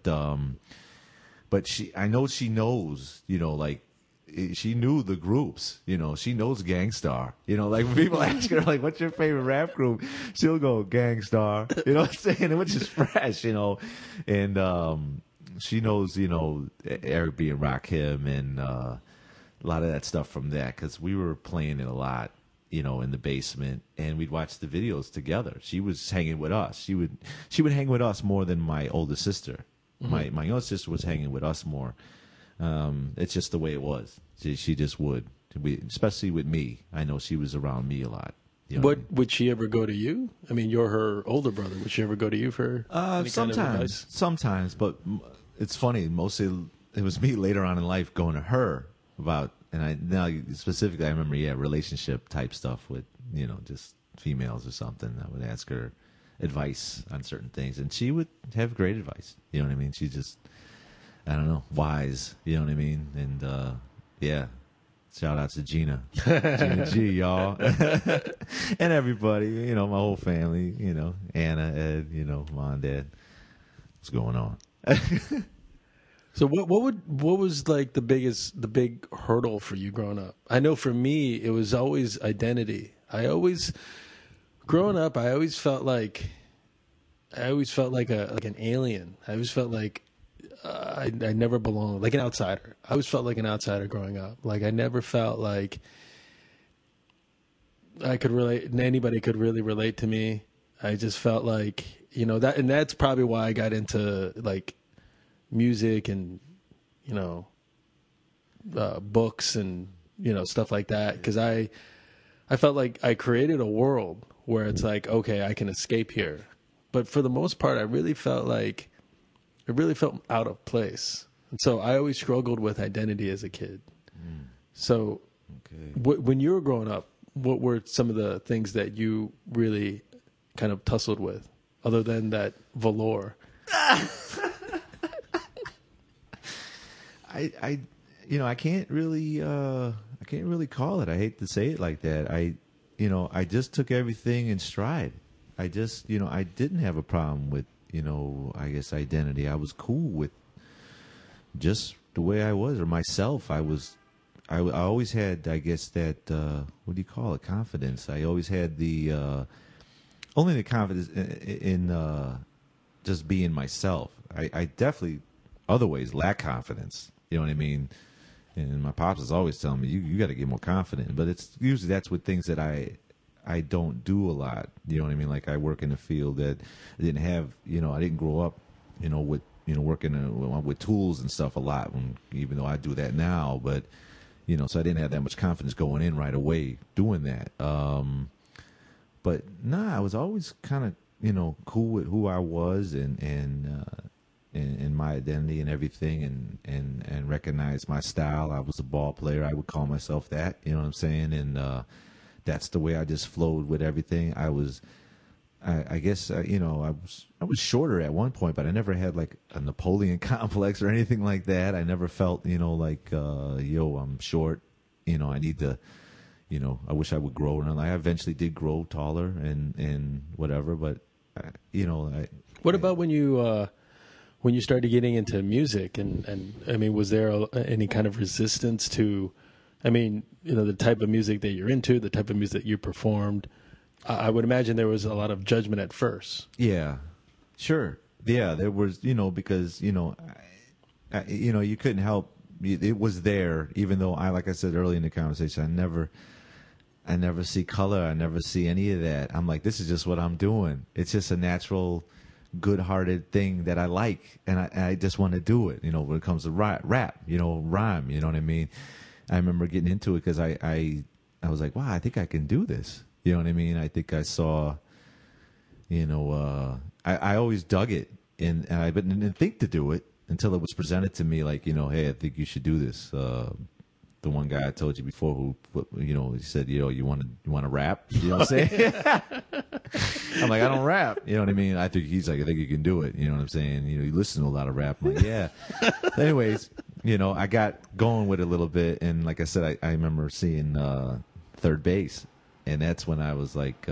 I know she knows, like she knew the groups, she knows Gangstar. Like when people ask her, like, what's your favorite rap group? She'll go Gangstar, you know what I'm saying? Which is fresh, and she knows, Eric B. and Rakim and a lot of that stuff from that because we were playing it a lot, in the basement, and we'd watch the videos together. She was hanging with us. She would hang with us more than my older sister. Mm-hmm. My younger sister was hanging with us more. It's just the way it was. She just would, especially with me. I know she was around me a lot. Would she ever go to you? I mean, you're her older brother. Would she ever go to you for any kind of advice? Sometimes, but it's funny. Mostly, it was me later on in life going to her about, and I remember, relationship type stuff with just females or something. I would ask her advice on certain things, and she would have great advice. You know what I mean? She just, I don't know, wise. You know what I mean? And shout out to Gina G, y'all, and everybody. My whole family. Anna, Ed. Mom and Dad. What's going on? So what was like the big hurdle for you growing up? I know for me it was always identity. Growing up I always felt like an alien. I always felt like I never belonged, like an outsider. I always felt like an outsider growing up. Like I never felt like I could relate, anybody could really relate to me. I just felt like, that, and that's probably why I got into like music and books and stuff like that, because I felt like I created a world where it's like, okay, I can escape here. But for the most part, I really felt out of place, and so I always struggled with identity as a kid. So when you were growing up, what were some of the things that you really kind of tussled with, other than that velour? I can't really call it. I hate to say it like that. I just took everything in stride. I just, I didn't have a problem with, I guess identity. I was cool with just the way I was, or myself. I always had, I guess, that, what do you call it? Confidence. I always had only the confidence in just being myself. I definitely other ways lack confidence. You know what I mean? And my pops is always telling me, you got to get more confident. But it's usually that's with things that I don't do a lot. You know what I mean? Like I work in a field that I didn't have, I didn't grow up, with, working with tools and stuff a lot, even though I do that now. But, so I didn't have that much confidence going in right away doing that. But I was always kind of, cool with who I was and my identity and everything, and recognize my style. I was a ball player. I would call myself that. You know what I'm saying? And that's the way I just flowed with everything. I guess you know, I was shorter at one point, but I never had like a Napoleon complex or anything like that. I never felt, you know, like yo, I'm short. You know, I need to. You know, I wish I would grow, and I eventually did grow taller and whatever. But you know, what about when you started getting into music? And I mean, was there any kind of resistance to? I mean, you know, the type of music that you're into, the type of music that you performed. I would imagine there was a lot of judgment at first. Yeah, sure. Yeah, there was, you know, because, you know, you know, you couldn't help. It was there, even though like I said earlier in the conversation, I never see color. I never see any of that. I'm like, this is just what I'm doing. It's just a natural, good-hearted thing that I like, and I just want to do it. You know, when it comes to rap, you know, rhyme. You know what I mean? I remember getting into it because I was like, wow, I think I can do this. You know what I mean? I think I saw, you know, I always dug it, and I didn't think to do it until it was presented to me, like, you know, hey, I think you should do this. The one guy I told you before who, you know, he said, you know, you want to rap? You know what I'm saying? I'm like, I don't rap. You know what I mean? He's like, I think you can do it. You know what I'm saying? You know, you listen to a lot of rap. I'm like, yeah. Anyways, you know, I got going with it a little bit, and like I said, I remember seeing Third Base. And that's when I was like,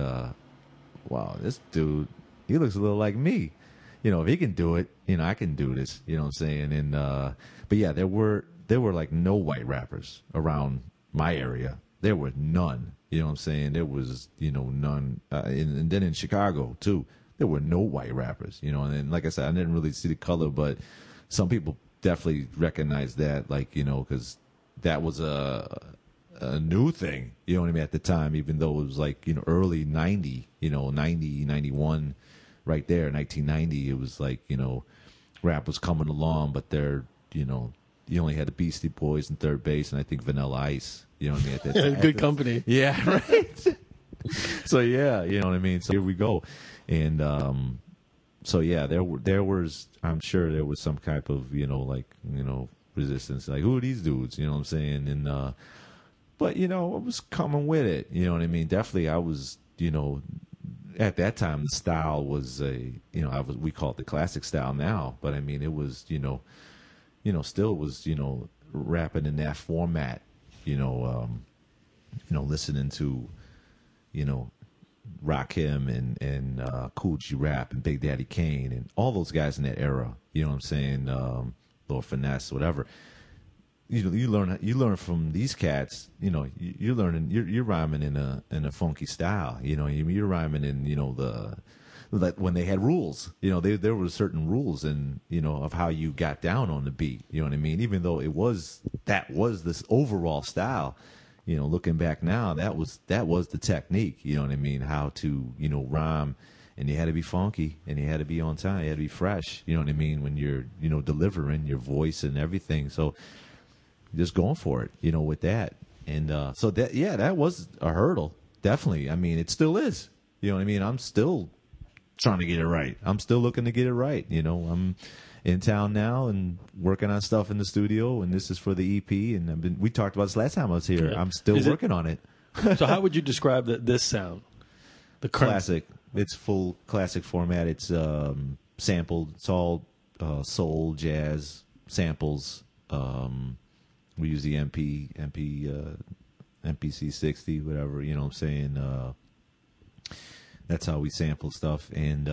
wow, this dude, he looks a little like me. You know, if he can do it, you know, I can do this. You know what I'm saying? And but yeah, there were like no white rappers around my area. There were none. You know what I'm saying? There was, you know, none. And then in Chicago too, there were no white rappers. You know, and then, like I said, I didn't really see the color, but some people definitely recognized that, like, you know, because that was a new thing, you know what I mean, at the time, even though it was like, you know, early 90, you know, 90, 91, right there, 1990, it was like, you know, rap was coming along, but they're, you know, you only had the Beastie Boys and Third Base, and I think Vanilla Ice, you know what I mean? At that time. Good company. Yeah, right? So, yeah, you know what I mean? So here we go. And so, yeah, there was, I'm sure there was some type of, you know, like, you know, resistance, like, who are these dudes, you know what I'm saying? And, but, you know, I was coming with it. You know what I mean? Definitely, I was, you know, at that time, the style was we call it the classic style now. But, I mean, it was, you know, still was, you know, rapping in that format, you know, listening to, you know, Rakim and Kool G Rap and Big Daddy Kane and all those guys in that era. You know what I'm saying? Lord Finesse, whatever. You know, you learn from these cats. You know, you're learning. You're rhyming in a funky style. You know, you're rhyming in, you know, like when they had rules. You know, there were certain rules, and, you know, of how you got down on the beat. You know what I mean? Even though that was this overall style. You know, looking back now, that was the technique. You know what I mean? How to, you know, rhyme. And you had to be funky, and you had to be on time. You had to be fresh. You know what I mean? When you're, you know, delivering your voice and everything. So just going for it, you know, with that. And so that was a hurdle, definitely. I mean, it still is. You know what I mean? I'm still trying to get it right. I'm still looking to get it right. You know, I'm in town now and working on stuff in the studio, and this is for the EP. And we talked about this last time I was here. Yeah. I'm still working on it. So how would you describe this sound? The classic. It's full classic format. It's sampled. It's all soul, jazz samples. We use the MPC 60, whatever, you know what I'm saying? That's how we sample stuff. And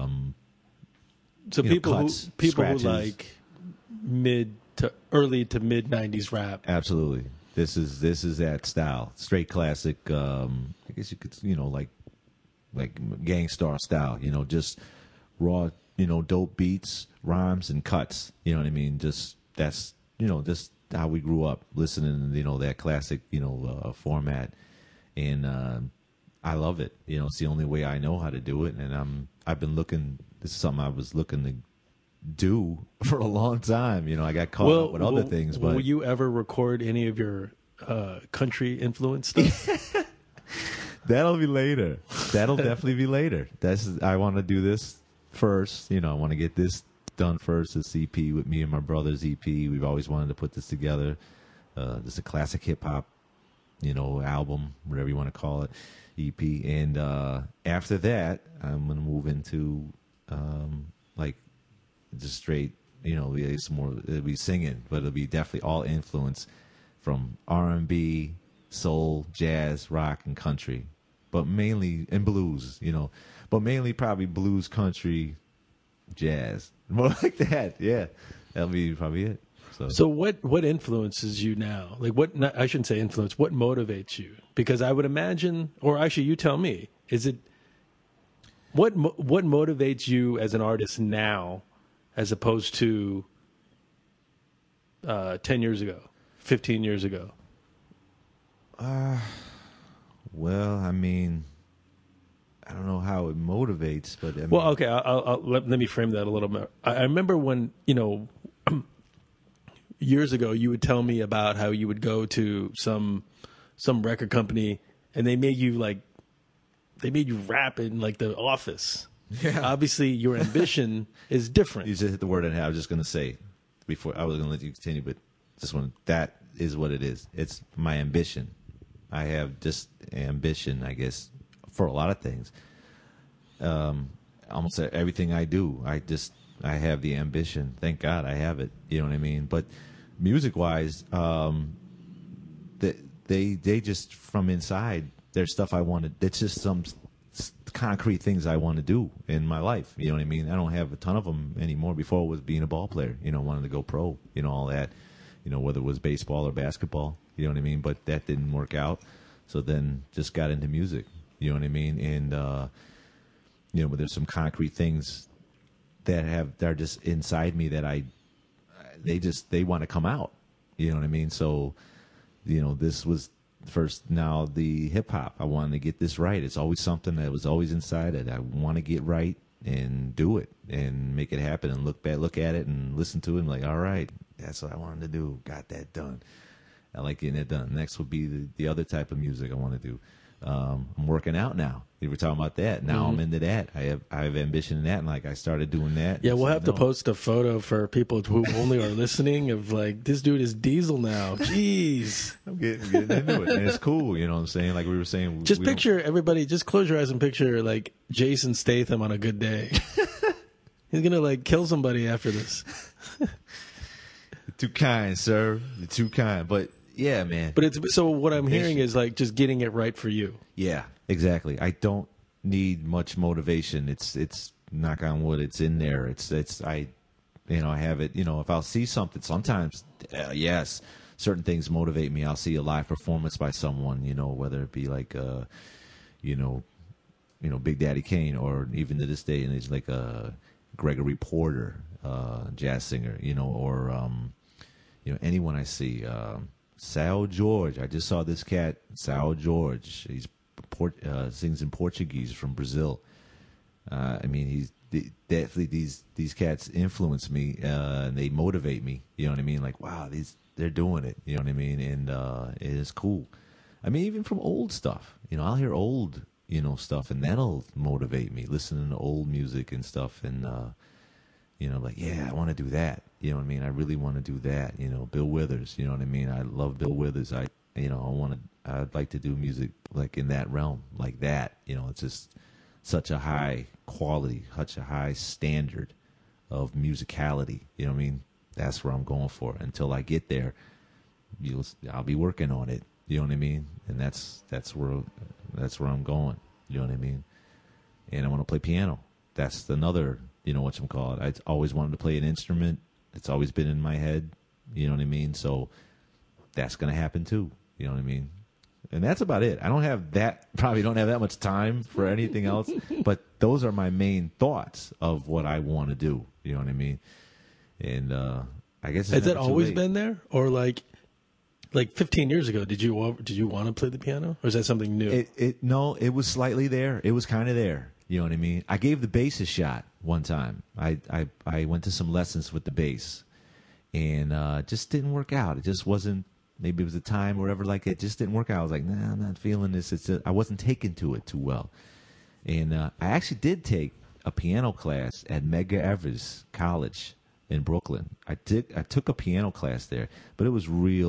so people who like mid to early to mid 90s rap. Absolutely. This is that style. Straight classic, I guess you could, you know, like Gang Starr style, you know, just raw, you know, dope beats, rhymes, and cuts. You know what I mean? Just that's, you know, just how we grew up listening, you know, that classic, you know, format. And I love it. You know, it's the only way I know how to do it. And I've been looking. This is something I was looking to do for a long time. You know, I got caught up with other things. But will you ever record any of your country influence stuff? That'll be later. That'll definitely be later. I want to do this first. You know, I want to get this done first. This EP with me and my brother's EP. We've always wanted to put this together. This is a classic hip hop, album, whatever you want to call it, EP. And after that, I'm going to move into like just straight, some more. It'll be singing, but it'll be definitely all influence from R&B, soul, jazz, rock, and country, but mainly and blues. But mainly probably blues, country, jazz, more like that. Yeah, that'll be probably it. So what influences you now? Like I shouldn't say influence. What motivates you? Because I would imagine, or actually, you tell me. Is it what motivates you as an artist now, as opposed to 10 years ago, 15 years ago? Well, I mean, I don't know how it motivates, but well, okay. Let me frame that a little bit. I remember when years ago, you would tell me about how you would go to some record company and they made you rap in like the office. Yeah. Obviously, your ambition is different. You just hit the word, and I was just going to say before I was going to let you continue, but that is what it is. It's my ambition. I have just ambition, I guess, for a lot of things. Almost everything I do, I have the ambition. Thank God I have it. You know what I mean? But music-wise, they just from inside, there's stuff I wanted. It's just some concrete things I want to do in my life. You know what I mean? I don't have a ton of them anymore. Before it was being a ball player. Wanted to go pro. All that. Whether it was baseball or basketball. You know what I mean? But that didn't work out. So then just got into music. You know what I mean? And but there's some concrete things that are just inside me that they want to come out. You know what I mean? So, this was first, now the hip hop. I wanted to get this right. It's always something that was always inside it. I want to get right and do it and make it happen and look at it and listen to it and like, all right, that's what I wanted to do. Got that done. I like getting it done. Next would be the other type of music I want to do. I'm working out now. We were talking about that. Now I'm into that. I have ambition in that, and like I started doing that. Yeah, we'll have to post a photo for people who only are listening of like, this dude is Diesel now. Jeez, I'm getting into it, and it's cool. You know what I'm saying? Like we were saying, just picture everybody. Just close your eyes and picture like Jason Statham on a good day. He's gonna like kill somebody after this. You're too kind, sir. You're too kind, but. Yeah, man. But so what I'm hearing is like just getting it right for you. Yeah, exactly. I don't need much motivation. It's knock on wood. It's in there. I have it. If I'll see something, sometimes yes, certain things motivate me. I'll see a live performance by someone. Whether it be like Big Daddy Kane, or even to this day, and it's like Gregory Porter, jazz singer. Or anyone I see. Sal George. I just saw this cat, Sal George. He's sings in Portuguese from Brazil. He's definitely these cats influence me and they motivate me. You know what I mean? Like, wow, they're doing it. You know what I mean? And it is cool. I mean, even from old stuff. I'll hear old stuff, and that'll motivate me. Listening to old music and stuff, and like, yeah, I want to do that. You know what I mean? I really want to do that. Bill Withers. You know what I mean? I love Bill Withers. I'd like to do music like in that realm, like that. It's just such a high quality, such a high standard of musicality. You know what I mean? That's where I'm going for. Until I get there, I'll be working on it. You know what I mean? And that's where I'm going. You know what I mean? And I want to play piano. That's another. Whatchamacallit. I always wanted to play an instrument. It's always been in my head. You know what I mean? So that's going to happen too. You know what I mean? And that's about it. I probably don't have that much time for anything else, but those are my main thoughts of what I want to do. You know what I mean? And I guess has that always been there, or like 15 years ago? Did you want to play the piano, or is that something new? No, it was slightly there. It was kind of there. You know what I mean? I gave the bass a shot one time. I went to some lessons with the bass, and it just didn't work out. It just wasn't. Maybe it was a time, or whatever. Like, it just didn't work out. I was like, nah, I'm not feeling this. I wasn't taken to it too well. And I actually did take a piano class at Medgar Evers College in Brooklyn. I took a piano class there, but it was real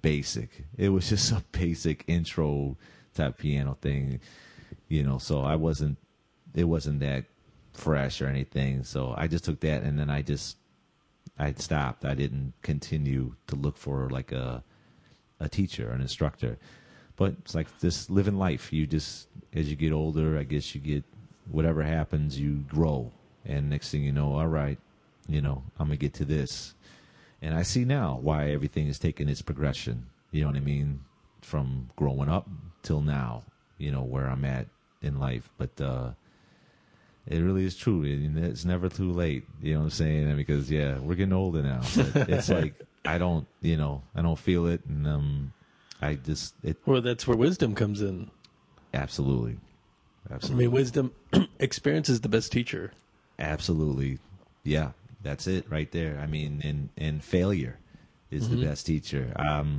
basic. It was just a basic intro type piano thing, so it wasn't that fresh or anything. So I just took that, and then I stopped. I didn't continue to look for like a teacher or an instructor. But it's like just living life. You just, as you get older, I guess you get, whatever happens, you grow. And next thing you know, all right, I'm going to get to this. And I see now why everything is taking its progression. You know what I mean? From growing up till now, where I'm at in life. But it really is true. It's never too late. You know what I'm saying? Because, we're getting older now. But it's like, I don't feel it. And well, that's where wisdom comes in. Absolutely. I mean, wisdom, experience is the best teacher. Absolutely. Yeah, that's it right there. I mean, and failure is the best teacher.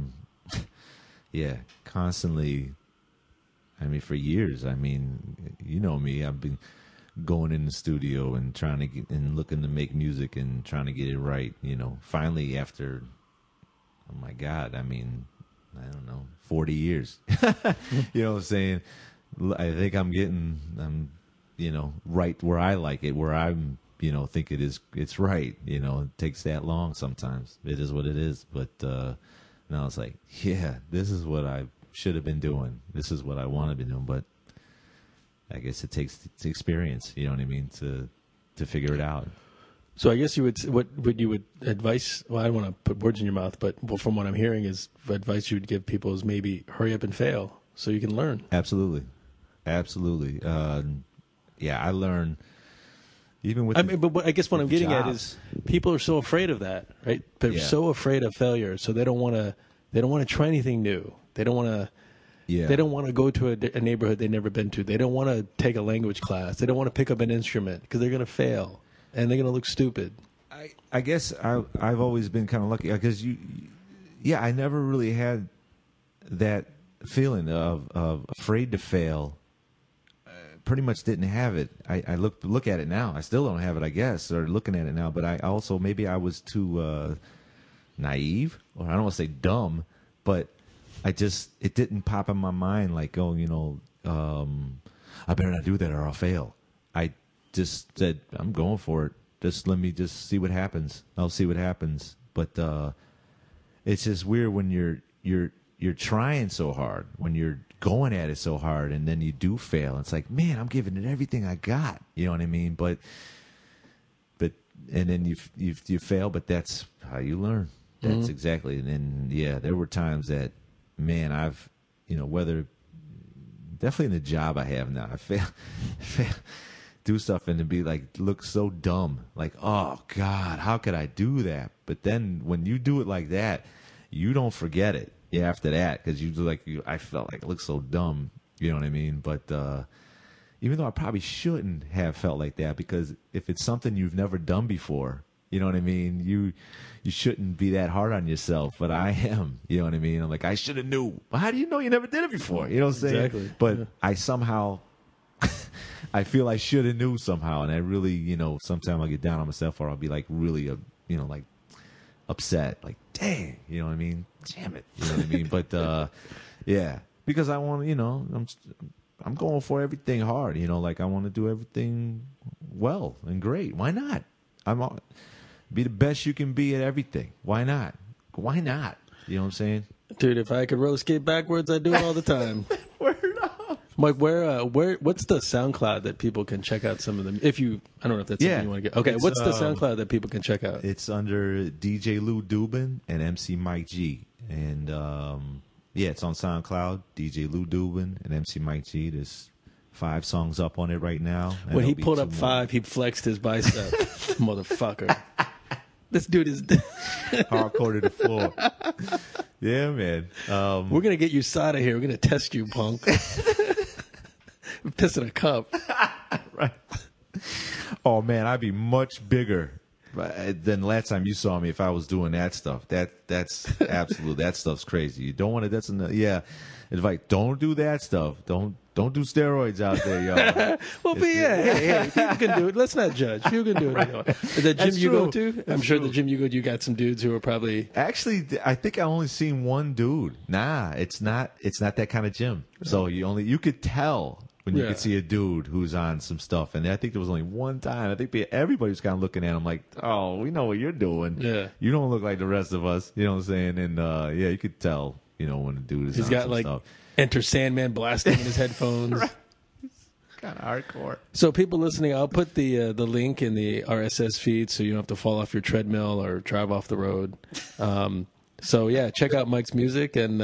Constantly. I mean, for years, you know me, I've been going in the studio and trying to get, and looking to make music and trying to get it right. Finally after, oh my God, I don't know, 40 years. You know what I'm saying? I think I'm right where I like it, where I'm, think it's right. It takes that long sometimes. It is what it is. But now it's like, this is what I should have been doing. This is what I want to be doing. But I guess it takes experience, you know what I mean, to figure it out. So I guess what you would advise, well, I don't want to put words in your mouth, but from what I'm hearing is advice you would give people is maybe hurry up and fail so you can learn. Absolutely. I learn even with but I guess what I'm getting jobs. at is people are so afraid of that, right? They're so afraid of failure, so they don't want to try anything new. They don't want to They don't want to go to a neighborhood they've never been to. They don't want to take a language class. They don't want to pick up an instrument because they're going to fail and they're going to look stupid. I guess I've always been kind of lucky because I never really had that feeling of afraid to fail. Pretty much didn't have it. I look at it now. I still don't have it, I guess, or looking at it now. But I also, maybe I was too naive, or I don't want to say dumb, but it didn't pop in my mind like, I better not do that or I'll fail. I just said, I'm going for it. Just let me just see what happens. I'll see what happens. But it's just weird when you're trying so hard, when you're going at it so hard, and then you do fail. It's like, man, I'm giving it everything I got. You know what I mean? But and then you fail, but that's how you learn. That's exactly. And then there were times that, man, I've whether definitely in the job I have now, I fail do stuff and to be like, look so dumb, like, oh God, how could I do that? But then when you do it like that, you don't forget it after that, because I felt like it looked so dumb, you know what I mean? But even though I probably shouldn't have felt like that, because if it's something you've never done before, you know what I mean, you shouldn't be that hard on yourself. But I am, you know what I mean? I'm like, I should have knew. Well, how do you know you never did it before? You know what I'm saying? Exactly. But I somehow I feel I should have knew somehow, and I really, sometimes I'll get down on myself, or I'll be like really, like upset, like, dang, you know what I mean? Damn it, you know what I mean? But because I want to, I'm going for everything hard, like I want to do everything well and great. Why not? Be the best you can be at everything. Why not? Why not? You know what I'm saying? Dude, if I could roller skate backwards, I'd do it all the time. Mike, what's the SoundCloud that people can check out some of them? I don't know if that's something you want to get. Okay, what's the SoundCloud that people can check out? It's under DJ Lou Dubin and MC Mike G. And it's on SoundCloud, DJ Lou Dubin and MC Mike G. There's 5 songs up on it right now. When he pulled up 5, he flexed his bicep. Motherfucker. This dude is hardcore to the floor. Yeah, man. We're going to get you out of here. We're going to test you, punk. Piss in a cup. Right. Oh, man, I'd be much bigger Then last time you saw me, if I was doing that stuff, that's absolute. That stuff's crazy. You don't want to. That's advice. Don't do that stuff. Don't do steroids out there, y'all. Well, but hey, people can do it. Let's not judge. People can do it anyway. The gym you go to, I'm sure the gym you go to, you got some dudes who are probably. Actually, I think I only seen one dude. Nah, it's not that kind of gym. So you could tell when you could see a dude who's on some stuff, and I think there was only one time. I think everybody was kind of looking at him like, "Oh, we know what you're doing. Yeah, you don't look like the rest of us." You know what I'm saying? And you could tell. When a dude is, he's got like stuff. Enter Sandman blasting in his headphones. Right. Kind of hardcore. So people listening, I'll put the link in the RSS feed so you don't have to fall off your treadmill or drive off the road. So yeah, check out Mike's music and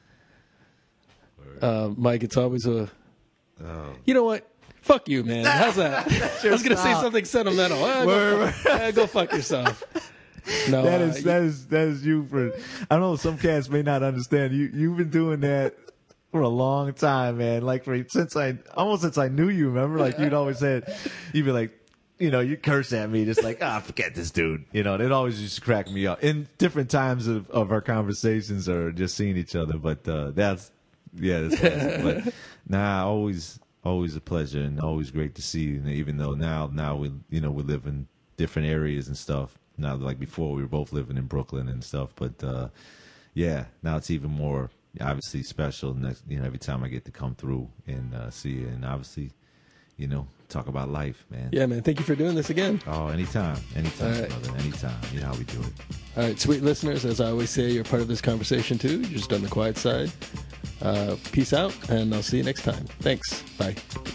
Mike. It's always a. You know what? Fuck you, man. How's that? I was gonna say something sentimental. Go fuck yourself. No, that is you for. I know some cats may not understand. You've been doing that for a long time, man. Like since I knew you. Remember, like you'd always said, you'd be like, you curse at me, just like, forget this dude. It always used to crack me up in different times of our conversations or just seeing each other. But that's classic. But always a pleasure and always great to see you. Even though now we live in different areas and stuff. Now, like before, we were both living in Brooklyn and stuff, but now it's even more obviously special. Next, every time I get to come through and see you, and obviously, talk about life, man. Yeah, man. Thank you for doing this again. Oh, anytime, right. brother, anytime. You know how we do it. All right, sweet listeners. As I always say, you're part of this conversation too. You're just on the quiet side. Peace out, and I'll see you next time. Thanks. Bye.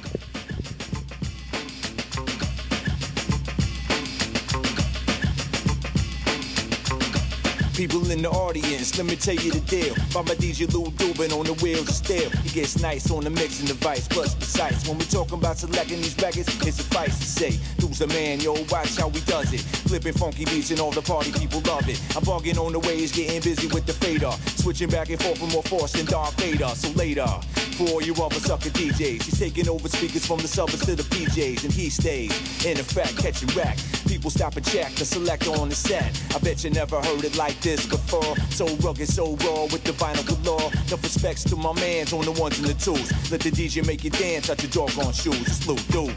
People in the audience, let me tell you the deal. By my DJ Lou Dubin on the wheels of steel. He gets nice on the mix and device, plus precise. When we talking about selecting these records, it's suffice to say, Lou's the man, yo, watch how he does it. Flipping funky beats and all the party people love it. I'm bugging on the ways, getting busy with the fader. Switching back and forth with more force than Darth Vader. So later, for all you other sucker DJs, he's taking over speakers from the suburbs to the PJs, and he stays in effect, catching whack. People stop and check the selector on the set. I bet you never heard it like this before. So rugged, so raw with the vinyl galore. No respects to my mans on the ones and the twos. Let the DJ make you dance out your doggone shoes. It's Lou Dube.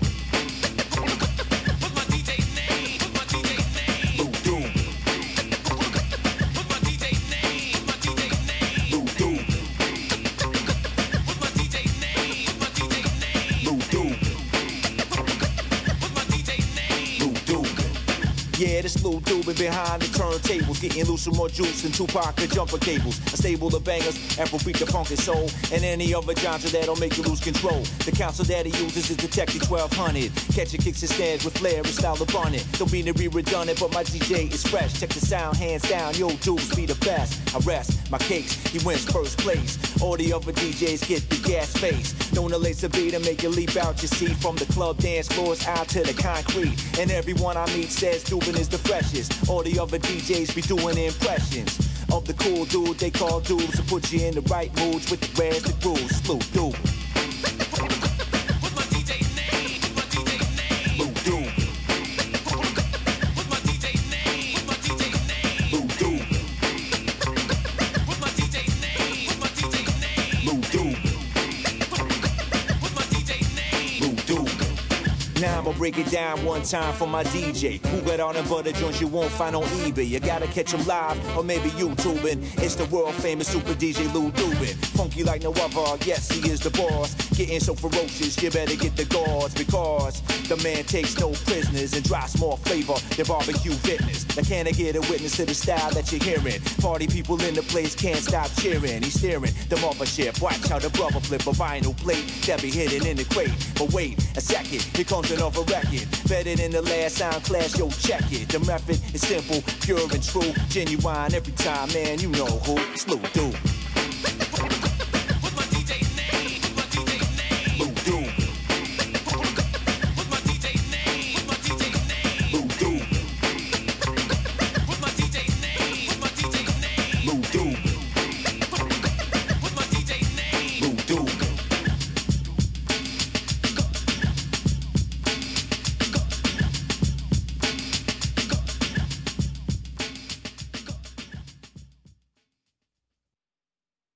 Yeah, this Lou Dubin behind the turntables, getting loose with more juice than Tupac or jumper cables. A stable of bangers, Afrobeat, the funk and soul, and any other genre that'll make you lose control. The council that he uses is Detective 1200. Catching kicks and stands with flair and style abundant. Don't mean to be redundant, but my DJ is fresh. Check the sound, hands down, yo, dudes be the best. I rest my cakes, he wins first place. All the other DJs get the gas face. Known to lace a beat and make you leap out your seat. From the club dance floors out to the concrete. And everyone I meet says Dubin is the freshest. All the other DJs be doing impressions of the cool dude they call dudes to put you in the right moods with the rares, the grooves. Lou Dubin. Now I'ma break it down one time for my DJ who got all the butter joints you won't find on eBay. You gotta catch him live or maybe YouTubing. It's the world famous super DJ Lou Dubin. Funky like no other, yes he is the boss. Getting so ferocious, you better get the guards because the man takes no prisoners and drops more flavor than barbecue fitness. Now can I get a witness to the style that you're hearing? Party people in the place can't stop cheering. He's steering the mothership. Watch how the brother flip a vinyl plate that be hidden in the crate. But wait a second, here comes another record. Better than the last sound class, yo, check it. The method is simple, pure and true, genuine every time, man. You know who, it's Lou Dubin.